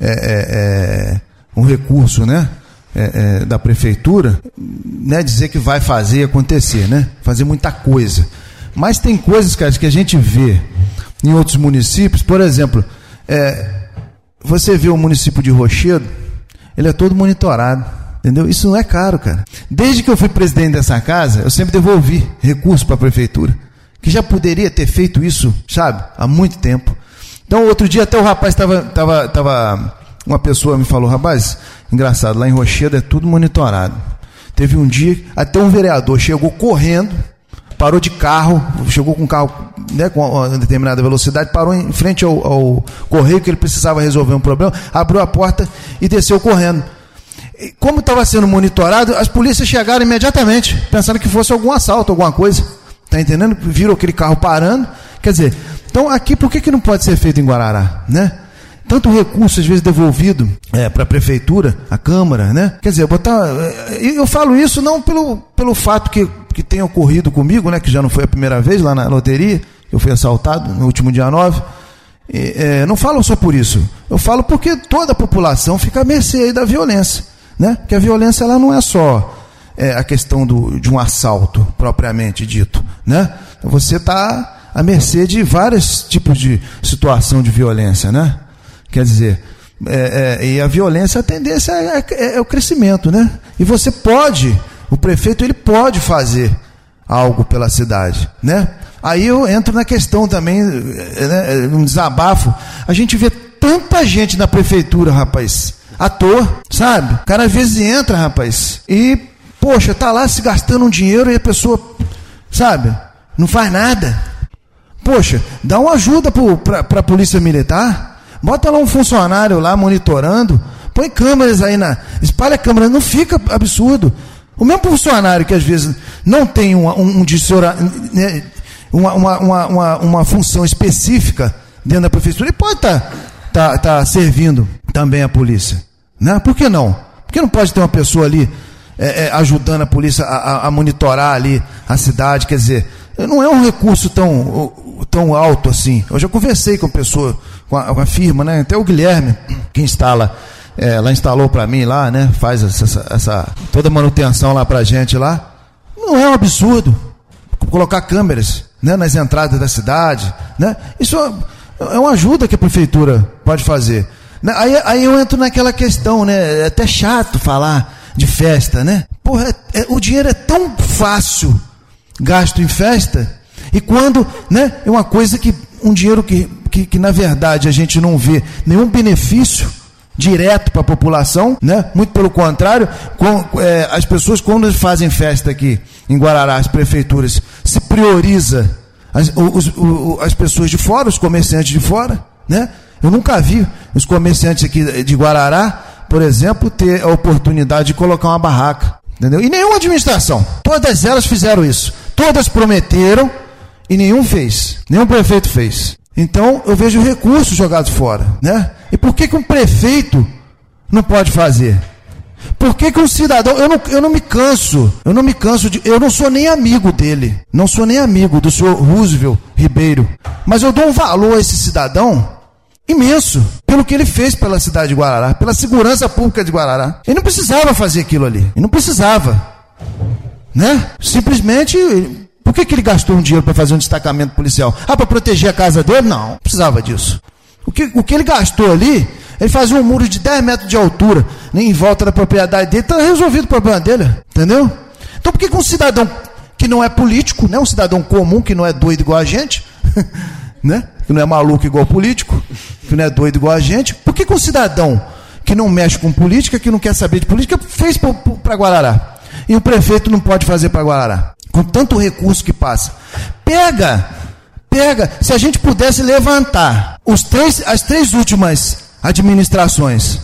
Speaker 6: um recurso, né? Da prefeitura, né? Dizer que vai fazer acontecer, né? Fazer muita coisa. Mas tem coisas, cara, que a gente vê em outros municípios, por exemplo, você vê o município de Rochedo, ele é todo monitorado. Entendeu? Isso não é caro, cara. Desde que eu fui presidente dessa casa, eu sempre devolvi recursos para a prefeitura, que já poderia ter feito isso, sabe, há muito tempo. Então, outro dia até o rapaz uma pessoa me falou, rapaz, engraçado, lá em Rochedo é tudo monitorado. Teve um dia, até um vereador chegou correndo, parou de carro, chegou com um carro, né, com uma determinada velocidade, parou em frente ao correio, que ele precisava resolver um problema, abriu a porta e desceu correndo. Como estava sendo monitorado, as polícias chegaram imediatamente, pensando que fosse algum assalto, alguma coisa. Está entendendo? Viram aquele carro parando. Quer dizer, então aqui por que não pode ser feito em Guarará, né? Tanto recurso, às vezes, devolvido para a prefeitura, a Câmara, né? Quer dizer, eu falo isso não pelo fato que tenha ocorrido comigo, né? Que já não foi a primeira vez lá na loteria, eu fui assaltado no último dia 9. Não falo só por isso. Eu falo porque toda a população fica à mercê aí da violência. Né? Que a violência ela não é só a questão de um assalto propriamente dito, né? Você está à mercê de vários tipos de situação de violência, né? Quer dizer, E a violência, a tendência é o crescimento, né? E o prefeito ele pode fazer algo pela cidade, né? Aí eu entro na questão também, né, um desabafo. A gente vê tanta gente na prefeitura, rapaz, à toa, sabe? O cara às vezes entra, rapaz, e, poxa, tá lá se gastando um dinheiro e a pessoa, sabe, não faz nada. Poxa, dá uma ajuda para a polícia militar, bota lá um funcionário lá monitorando, põe câmeras aí, espalha câmeras, não fica absurdo. O mesmo funcionário que às vezes não tem uma função específica dentro da prefeitura, ele pode tá servindo também a polícia, né? Por que não? Por que não pode ter uma pessoa ali ajudando a polícia a monitorar ali a cidade? Quer dizer, não é um recurso tão alto assim. Eu já conversei com a firma, né? Até o Guilherme, que instala, ela instalou para mim lá, né? Faz essa toda a manutenção lá pra gente lá. Não é um absurdo colocar câmeras, né, nas entradas da cidade, né? Isso é uma ajuda que a prefeitura pode fazer. Aí eu entro naquela questão, né? É até chato falar de festa, né? Porra, o dinheiro é tão fácil gasto em festa, e quando, né, é uma coisa um dinheiro que na verdade a gente não vê nenhum benefício direto para a população, né? Muito pelo contrário, as pessoas, quando fazem festa aqui em Guarará, as prefeituras, se prioriza as pessoas de fora, os comerciantes de fora, né? Eu nunca vi os comerciantes aqui de Guarará, por exemplo, ter a oportunidade de colocar uma barraca, entendeu? E nenhuma administração, todas elas fizeram isso, todas prometeram e nenhum prefeito fez. Então eu vejo recursos jogados fora, né? E por que um prefeito não pode fazer? Por que um cidadão, eu não me canso, eu não sou nem amigo dele, não sou nem amigo do senhor Roosevelt Ribeiro, mas eu dou um valor a esse cidadão imenso, pelo que ele fez pela cidade de Guarará, pela segurança pública de Guarará. Ele não precisava fazer aquilo ali, ele não precisava, né? Simplesmente, por que ele gastou um dinheiro para fazer um destacamento policial? Para proteger a casa dele? Não precisava disso. O que ele gastou ali, ele fazia um muro de 10 metros de altura em volta da propriedade dele, está resolvido o problema dele, entendeu? Então por que um cidadão que não é político, né, um cidadão comum, que não é doido igual a gente, né, que não é maluco igual político, que não é doido igual a gente, por que um cidadão que não mexe com política, que não quer saber de política, fez para Guarará? E o prefeito não pode fazer para Guarará, com tanto recurso que passa? Pega, se a gente pudesse levantar as três últimas administrações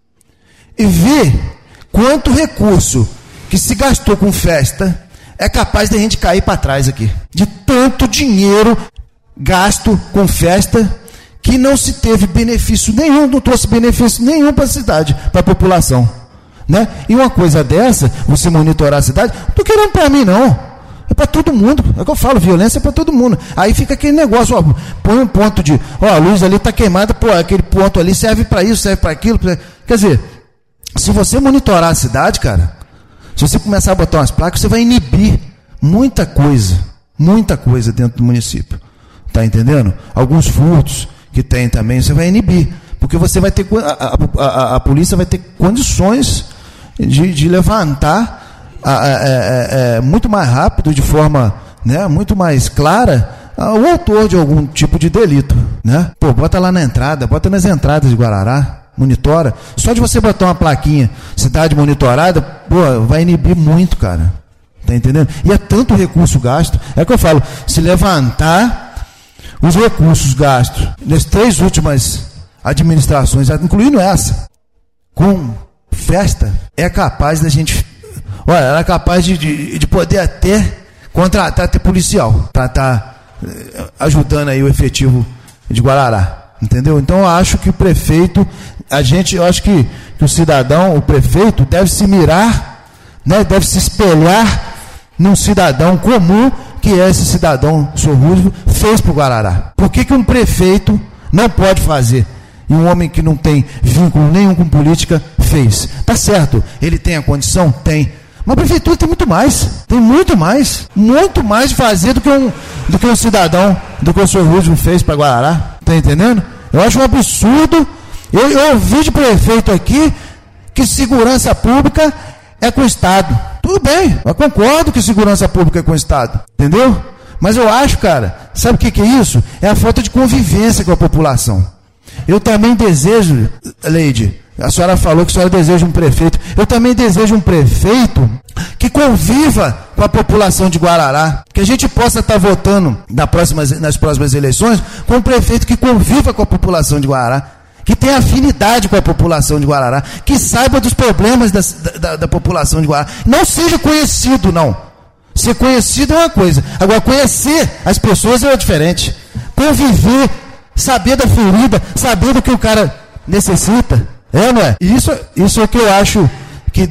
Speaker 6: e ver quanto recurso que se gastou com festa, é capaz de a gente cair para trás aqui, de tanto dinheiro gasto com festa que não se teve benefício nenhum, não trouxe benefício nenhum para a cidade, para a população, né? E uma coisa dessa, você monitorar a cidade, não estou querendo para mim não, é para todo mundo, é o que eu falo, violência é para todo mundo. Aí fica aquele negócio, ó, põe um ponto de, a luz ali está queimada, aquele ponto ali serve para isso, serve para aquilo, quer dizer, se você monitorar a cidade, cara, se você começar a botar umas placas, você vai inibir muita coisa dentro do município, tá entendendo? Alguns furtos que tem também, você vai inibir, porque você vai ter, a polícia vai ter condições de levantar muito mais rápido, de forma, né, muito mais clara, o autor de algum tipo de delito, né? Bota lá na entrada, bota nas entradas de Guarará, monitora. Só de você botar uma plaquinha, cidade monitorada, vai inibir muito, cara. Tá entendendo? E é tanto recurso gasto. É o que eu falo, se levantar os recursos gastos nas 3 últimas administrações, incluindo essa, com festa, é capaz da gente... Olha, ela é capaz de poder até contratar até policial para estar ajudando aí o efetivo de Guarará, entendeu? Então eu acho que o prefeito, eu acho que o cidadão, o prefeito deve se mirar, né, deve se espelhar num cidadão comum, que é esse cidadão, o senhor Roosevelt, fez para o Guarará. Por que um prefeito não pode fazer? E um homem que não tem vínculo nenhum com política fez. Tá certo, ele tem a condição? Tem. Mas a prefeitura tem muito mais de fazer do que um cidadão, do que o senhor Roosevelt fez para Guarará. Tá entendendo? Eu acho um absurdo Eu ouvi de prefeito aqui que segurança pública é com o Estado. Tudo bem, eu concordo que segurança pública é com o Estado, entendeu? Mas eu acho, cara, sabe o que é isso? É a falta de convivência com a população. Eu também desejo, Leide, a senhora falou que a senhora deseja um prefeito. Eu também desejo um prefeito que conviva com a população de Guarará. Que a gente possa estar votando nas próximas eleições com um prefeito que conviva com a população de Guarará, que tenha afinidade com a população de Guarará, que saiba dos problemas da população de Guarará. Não seja conhecido, não. Ser conhecido é uma coisa. Agora, conhecer as pessoas é diferente. Conviver, saber da ferida, saber do que o cara necessita. Não é? Isso é o que eu acho que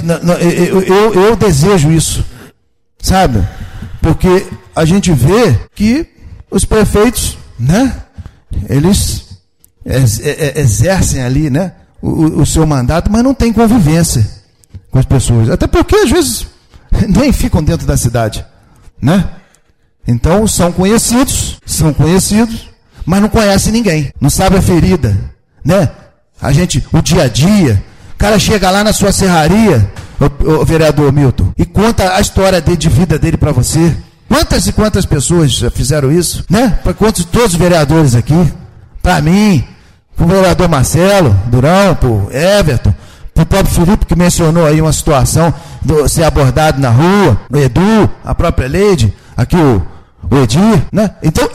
Speaker 6: eu desejo isso, sabe? Porque a gente vê que os prefeitos, né? Eles exercem ali, né? O seu mandato, mas não tem convivência com as pessoas. Até porque às vezes nem ficam dentro da cidade, né? Então são conhecidos, mas não conhecem ninguém, não sabe a ferida, né? O dia a dia, o cara chega lá na sua serraria, o vereador Milton, e conta a história de vida dele para você. Quantas e quantas pessoas já fizeram isso, né? Para todos os vereadores aqui, para mim, para o vereador Marcelo Durão, para o Everton, para o próprio Felipe, que mencionou aí uma situação de ser abordado na rua, o Edu, a própria Leide, aqui o Edir, né? Então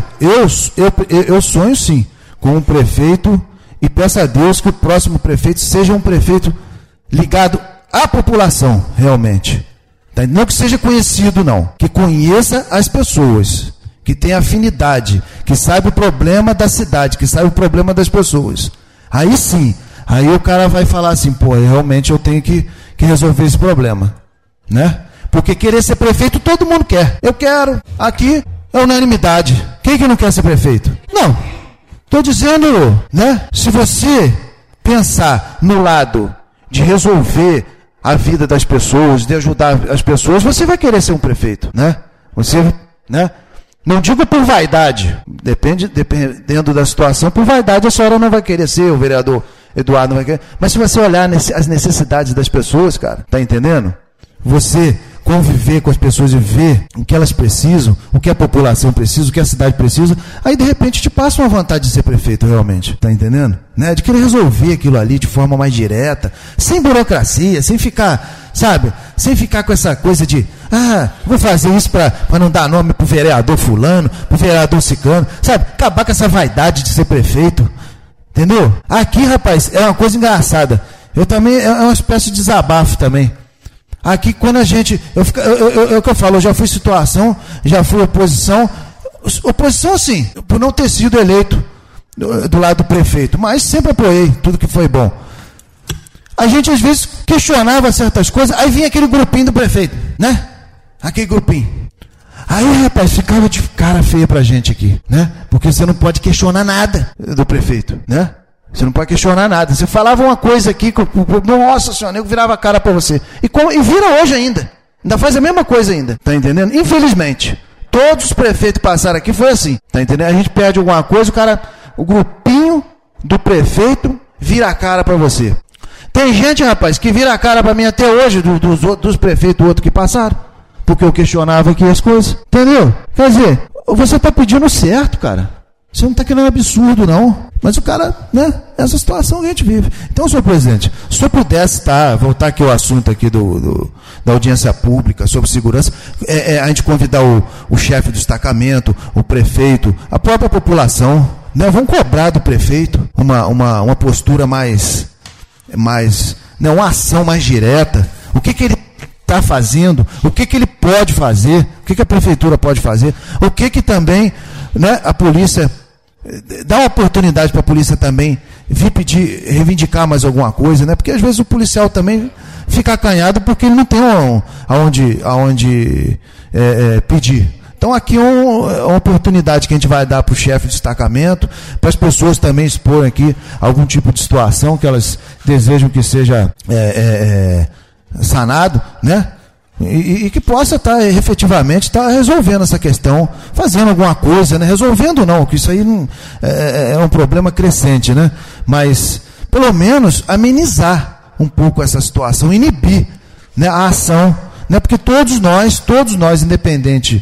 Speaker 6: eu sonho sim com um prefeito, e peço a Deus que o próximo prefeito seja um prefeito ligado à população, realmente. Não que seja conhecido, não. Que conheça as pessoas, que tenha afinidade, que saiba o problema da cidade, que saiba o problema das pessoas. Aí sim, aí o cara vai falar assim, pô, realmente eu tenho que resolver esse problema, né? Porque querer ser prefeito todo mundo quer. Eu quero. Aqui é unanimidade. Quem que não quer ser prefeito? Não. Estou dizendo, né? Se você pensar no lado de resolver a vida das pessoas, de ajudar as pessoas, você vai querer ser um prefeito, né? Você, né? Não digo por vaidade, dependendo da situação, por vaidade a senhora não vai querer ser, o vereador Eduardo não vai querer. Mas se você olhar as necessidades das pessoas, cara, tá entendendo? Você conviver com as pessoas e ver o que elas precisam, o que a população precisa, o que a cidade precisa, aí de repente te passa uma vontade de ser prefeito realmente, tá entendendo? Né? De querer resolver aquilo ali de forma mais direta, sem burocracia, sem ficar, sabe, sem ficar com essa coisa de, vou fazer isso para não dar nome pro vereador fulano, pro vereador ciclano, sabe, acabar com essa vaidade de ser prefeito, entendeu? Aqui, rapaz, é uma coisa engraçada, eu também, é uma espécie de desabafo também. Aqui, quando a gente... É o que eu falo, eu já fui situação, já fui oposição. Oposição, sim, por não ter sido eleito do lado do prefeito, mas sempre apoiei tudo que foi bom. A gente, às vezes, questionava certas coisas, aí vinha aquele grupinho do prefeito, né? Aquele grupinho. Aí, rapaz, ficava de cara feia pra gente aqui, né? Porque você não pode questionar nada do prefeito, né? Você não pode questionar nada. Você falava uma coisa aqui, nossa senhora, eu virava a cara para você. E vira hoje ainda. Ainda faz a mesma coisa ainda. Tá entendendo? Infelizmente, todos os prefeitos que passaram aqui foi assim. Tá entendendo? A gente pede alguma coisa, o grupinho do prefeito vira a cara para você. Tem gente, rapaz, que vira a cara para mim até hoje, dos prefeitos outros que passaram. Porque eu questionava aqui as coisas. Entendeu? Quer dizer, você tá pedindo certo, cara. Você não está querendo absurdo, não. Mas o cara, né? Essa situação que a gente vive. Então, senhor presidente, se eu pudesse voltar aqui ao assunto aqui da audiência pública sobre segurança, a gente convidar o chefe do destacamento, o prefeito, a própria população, né? Vamos cobrar do prefeito uma postura mais né? Uma ação mais direta. O que ele está fazendo? O que ele pode fazer? O que a prefeitura pode fazer? O que também, né? A polícia... Dá uma oportunidade para a polícia também vir reivindicar mais alguma coisa, né? Porque às vezes o policial também fica acanhado porque ele não tem aonde pedir. Então aqui é uma oportunidade que a gente vai dar para o chefe de destacamento, para as pessoas também exporem aqui algum tipo de situação que elas desejam que seja sanado, né? E que possa estar efetivamente resolvendo essa questão, fazendo alguma coisa, né? Resolvendo não, que isso aí não, é um problema crescente, né? Mas pelo menos amenizar um pouco essa situação, inibir, né, a ação, né? Porque todos nós, independente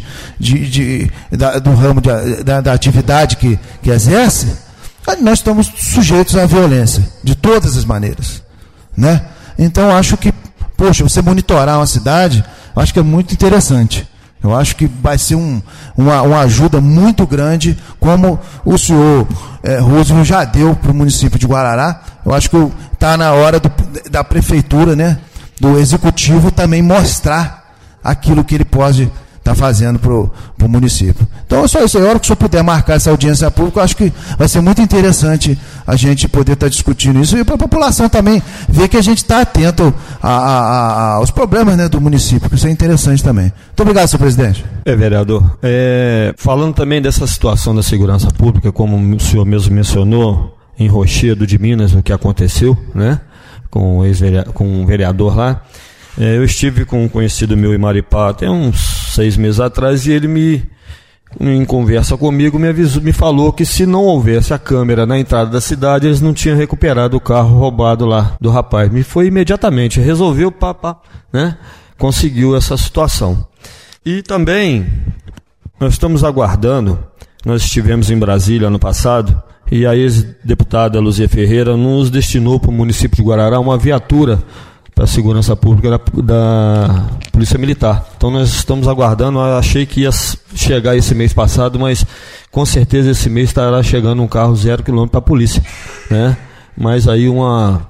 Speaker 6: do ramo da atividade que exerce, nós estamos sujeitos à violência de todas as maneiras, né? Então acho que, poxa, você monitorar uma cidade, eu acho que é muito interessante. Eu acho que vai ser uma ajuda muito grande, como o senhor Roosevelt já deu para o município de Guarará. Eu acho que está na hora da prefeitura, né, do executivo, também mostrar aquilo que ele pode estar fazendo para o município. Então, é só isso aí. A hora que o senhor puder marcar essa audiência pública, eu acho que vai ser muito interessante a gente poder estar discutindo isso, e para a população também ver que a gente está atento aos problemas, né, do município, que isso é interessante também. Muito obrigado, senhor presidente.
Speaker 2: Vereador, falando também dessa situação da segurança pública, como o senhor mesmo mencionou, em Rochedo de Minas, o que aconteceu, né, com um vereador lá. Eu estive com um conhecido meu em Maripá até uns 6 meses atrás, e ele em conversa comigo, me falou que se não houvesse a câmera na entrada da cidade, eles não tinham recuperado o carro roubado lá do rapaz. Me foi imediatamente, resolveu, né? Conseguiu essa situação. E também, nós estamos aguardando, nós estivemos em Brasília ano passado, e a ex-deputada Luzia Ferreira nos destinou para o município de Guarará uma viatura para a segurança pública da Polícia Militar. Então nós estamos aguardando. Eu achei que ia chegar esse mês passado, mas com certeza esse mês estará chegando um carro 0 km para a polícia, né? Mas aí uma,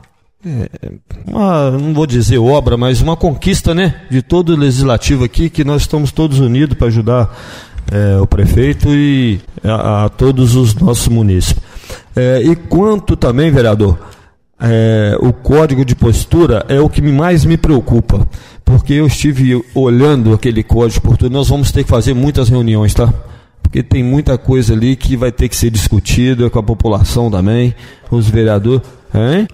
Speaker 2: não vou dizer obra, mas uma conquista, né, de todo o legislativo aqui, que nós estamos todos unidos para ajudar o prefeito e a todos os nossos munícipes. E quanto também, vereador, o código de postura é o que mais me preocupa, porque eu estive olhando aquele código de postura. Nós vamos ter que fazer muitas reuniões, tá? Porque tem muita coisa ali que vai ter que ser discutida com a população também, os vereadores, hein?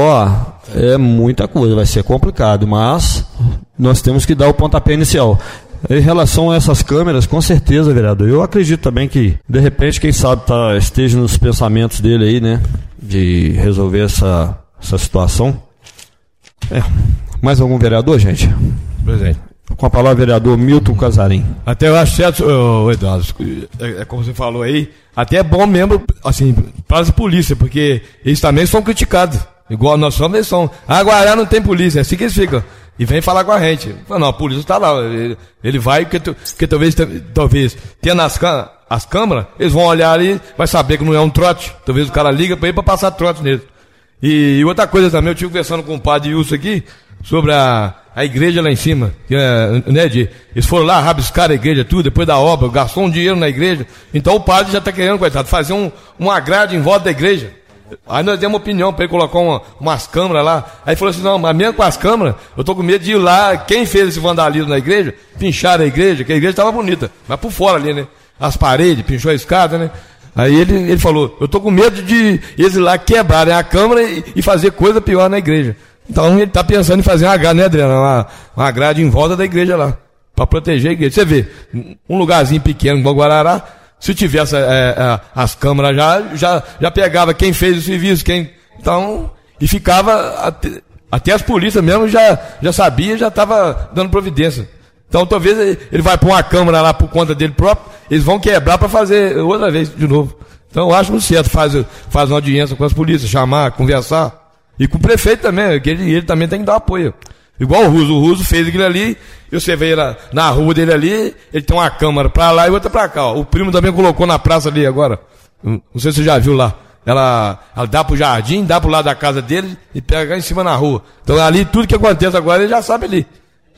Speaker 2: É muita coisa, vai ser complicado, mas nós temos que dar o pontapé inicial. Em relação a essas câmeras, com certeza, vereador, eu acredito também que, de repente, quem sabe esteja nos pensamentos dele aí, né, de resolver essa situação. Mais algum vereador, gente?
Speaker 7: Presente.
Speaker 2: Com a palavra, vereador Milton Casarim.
Speaker 7: Até eu acho certo, Eduardo, como você falou aí, até é bom mesmo, assim, para as polícias, porque eles também são criticados, igual nós somos, eles são. Guará não tem polícia, é assim que eles ficam. E vem falar com a gente. Não, a polícia está lá. Ele vai, porque talvez tendo as câmeras, eles vão olhar ali, vai saber que não é um trote. Talvez o cara liga para ele para passar trote nele. E outra coisa também, eu estive conversando com o padre Wilson aqui, sobre a igreja lá em cima. Né, eles foram lá, rabiscaram a igreja, tudo, depois da obra, gastou um dinheiro na igreja. Então o padre já está querendo, coitado, fazer uma grade em volta da igreja. Aí nós demos uma opinião para ele colocar umas câmeras lá. Aí falou assim: não, mas mesmo com as câmeras, eu tô com medo de ir lá, quem fez esse vandalismo na igreja, pinchar a igreja, que a igreja estava bonita, mas por fora ali, né? As paredes, pinchou a escada, né? Aí ele falou: eu tô com medo de eles lá quebrarem a câmera e fazer coisa pior na igreja. Então ele tá pensando em fazer uma grade, né, Adriana? Uma grade em volta da igreja lá, para proteger a igreja. Você vê, um lugarzinho pequeno igual Guarará, se tivesse as câmeras já pegava quem fez o serviço, então, e ficava, até as polícias mesmo já sabia, já estava dando providência. Então talvez ele vai pôr uma câmera lá por conta dele próprio, eles vão quebrar para fazer outra vez de novo. Então eu acho muito certo, faz uma audiência com as polícias, chamar, conversar, e com o prefeito também, que ele também tem que dar apoio. Igual o Russo fez aquilo ali, e você vê na rua dele ali, ele tem uma câmera pra lá e outra pra cá. Ó. O primo também colocou na praça ali agora. Não sei se você já viu lá. Ela dá pro jardim, dá pro lado da casa dele e pega em cima na rua. Então ali tudo que acontece agora ele já sabe ali.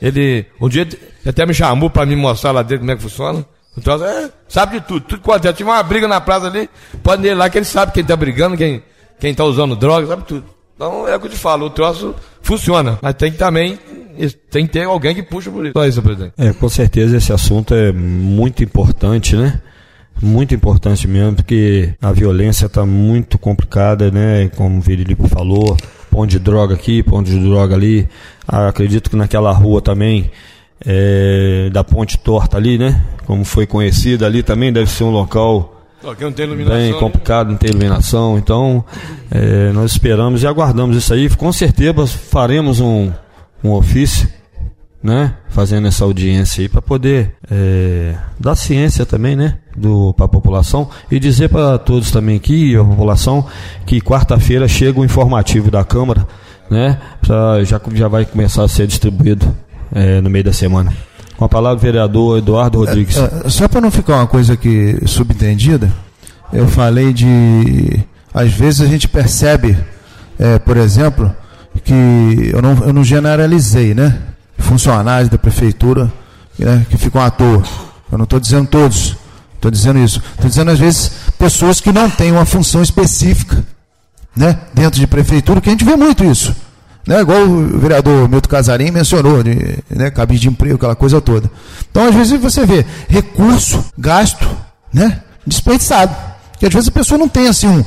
Speaker 7: Um dia ele até me chamou pra me mostrar lá dentro como é que funciona. Então, sabe de tudo que acontece. Tinha uma briga na praça ali, pode ir lá que ele sabe quem tá brigando, quem tá usando droga, sabe tudo. Então é o que eu te falo, o troço funciona, mas tem que ter alguém que puxa por isso. Só isso, presidente.
Speaker 2: Com certeza esse assunto é muito importante, né? Muito importante mesmo, porque a violência está muito complicada, né? Como o Virilipe falou, ponto de droga aqui, ponto de droga ali. Acredito que naquela rua também da Ponte Torta ali, né? Como foi conhecida ali, também deve ser um local
Speaker 7: aqui não tem iluminação,
Speaker 2: bem complicado, não tem iluminação. Então, nós esperamos e aguardamos isso aí. Com certeza faremos um ofício, né? Fazendo essa audiência aí para poder dar ciência também, né? Para a população, e dizer para todos também aqui, a população, que quarta-feira chega o informativo da Câmara, né? Já vai começar a ser distribuído no meio da semana. Com a palavra, o vereador Eduardo Rodrigues.
Speaker 6: Só para não ficar uma coisa aqui subentendida, eu falei de... Às vezes a gente percebe, por exemplo, que eu não generalizei, né? Funcionários da prefeitura, né, que ficam à toa. Eu não estou dizendo todos, estou dizendo isso. Estou dizendo, às vezes, pessoas que não têm uma função específica, né, dentro de prefeitura, que a gente vê muito isso. Né, igual o vereador Milton Casarim mencionou, né, cabide de emprego, aquela coisa toda. Então, às vezes, você vê recurso, gasto, né, desperdiçado. Porque, às vezes, a pessoa não tem, assim,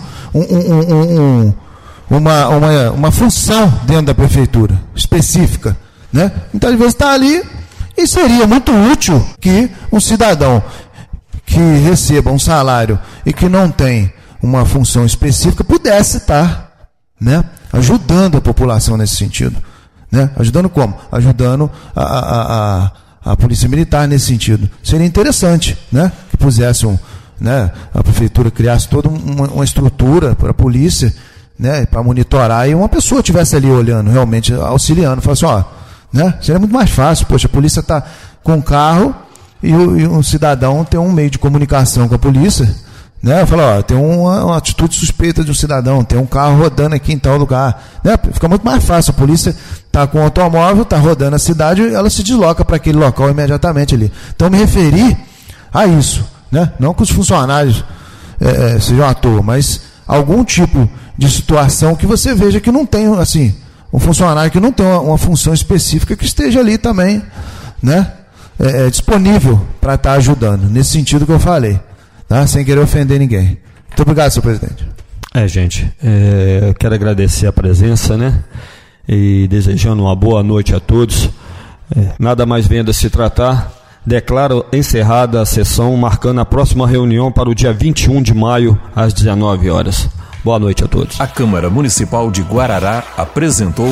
Speaker 6: uma função dentro da prefeitura, específica. Né? Então, às vezes, está ali, e seria muito útil que um cidadão que receba um salário e que não tem uma função específica pudesse estar, né, ajudando a população nesse sentido. Né? Ajudando como? Ajudando a Polícia Militar nesse sentido. Seria interessante, né, que pusesse né, a prefeitura criasse toda uma estrutura para a polícia, né, para monitorar, e uma pessoa estivesse ali olhando, realmente auxiliando, falasse, né, seria muito mais fácil. Poxa, a polícia está com um carro e um cidadão tem um meio de comunicação com a polícia, né? Fala, tem uma atitude suspeita de um cidadão, tem um carro rodando aqui em tal lugar, né? Fica muito mais fácil. A polícia está com um automóvel, está rodando a cidade, ela se desloca para aquele local imediatamente ali. Então, me referi a isso, né? Não que os funcionários sejam à toa, mas algum tipo de situação que você veja que não tem, assim, um funcionário que não tem uma função específica, que esteja ali também, né, disponível para estar ajudando, nesse sentido que eu falei, tá? Sem querer ofender ninguém. Muito obrigado, senhor presidente.
Speaker 2: Gente, eu quero agradecer a presença, né, e desejando uma boa noite a todos. Nada mais vendo a se tratar, declaro encerrada a sessão, marcando a próxima reunião para o dia 21 de maio, às 19 horas. Boa noite a todos.
Speaker 1: A Câmara Municipal de Guarará apresentou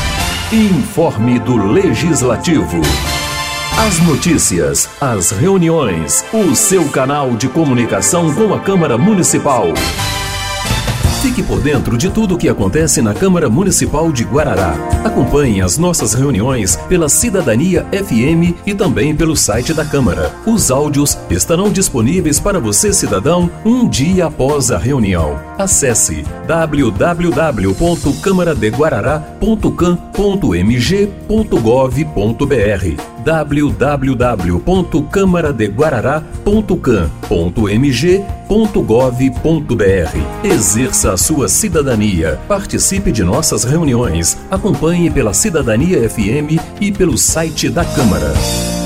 Speaker 1: Informe do Legislativo. As notícias, as reuniões, o seu canal de comunicação com a Câmara Municipal. Fique por dentro de tudo o que acontece na Câmara Municipal de Guarará. Acompanhe as nossas reuniões pela Cidadania FM e também pelo site da Câmara. Os áudios estarão disponíveis para você, cidadão, um dia após a reunião. Acesse www.camaradeguarará.cam.mg.gov.br www.camaradeguarará.cam.mg.gov.br. Exerça a sua cidadania. Participe de nossas reuniões. Acompanhe pela Cidadania FM e pelo site da Câmara.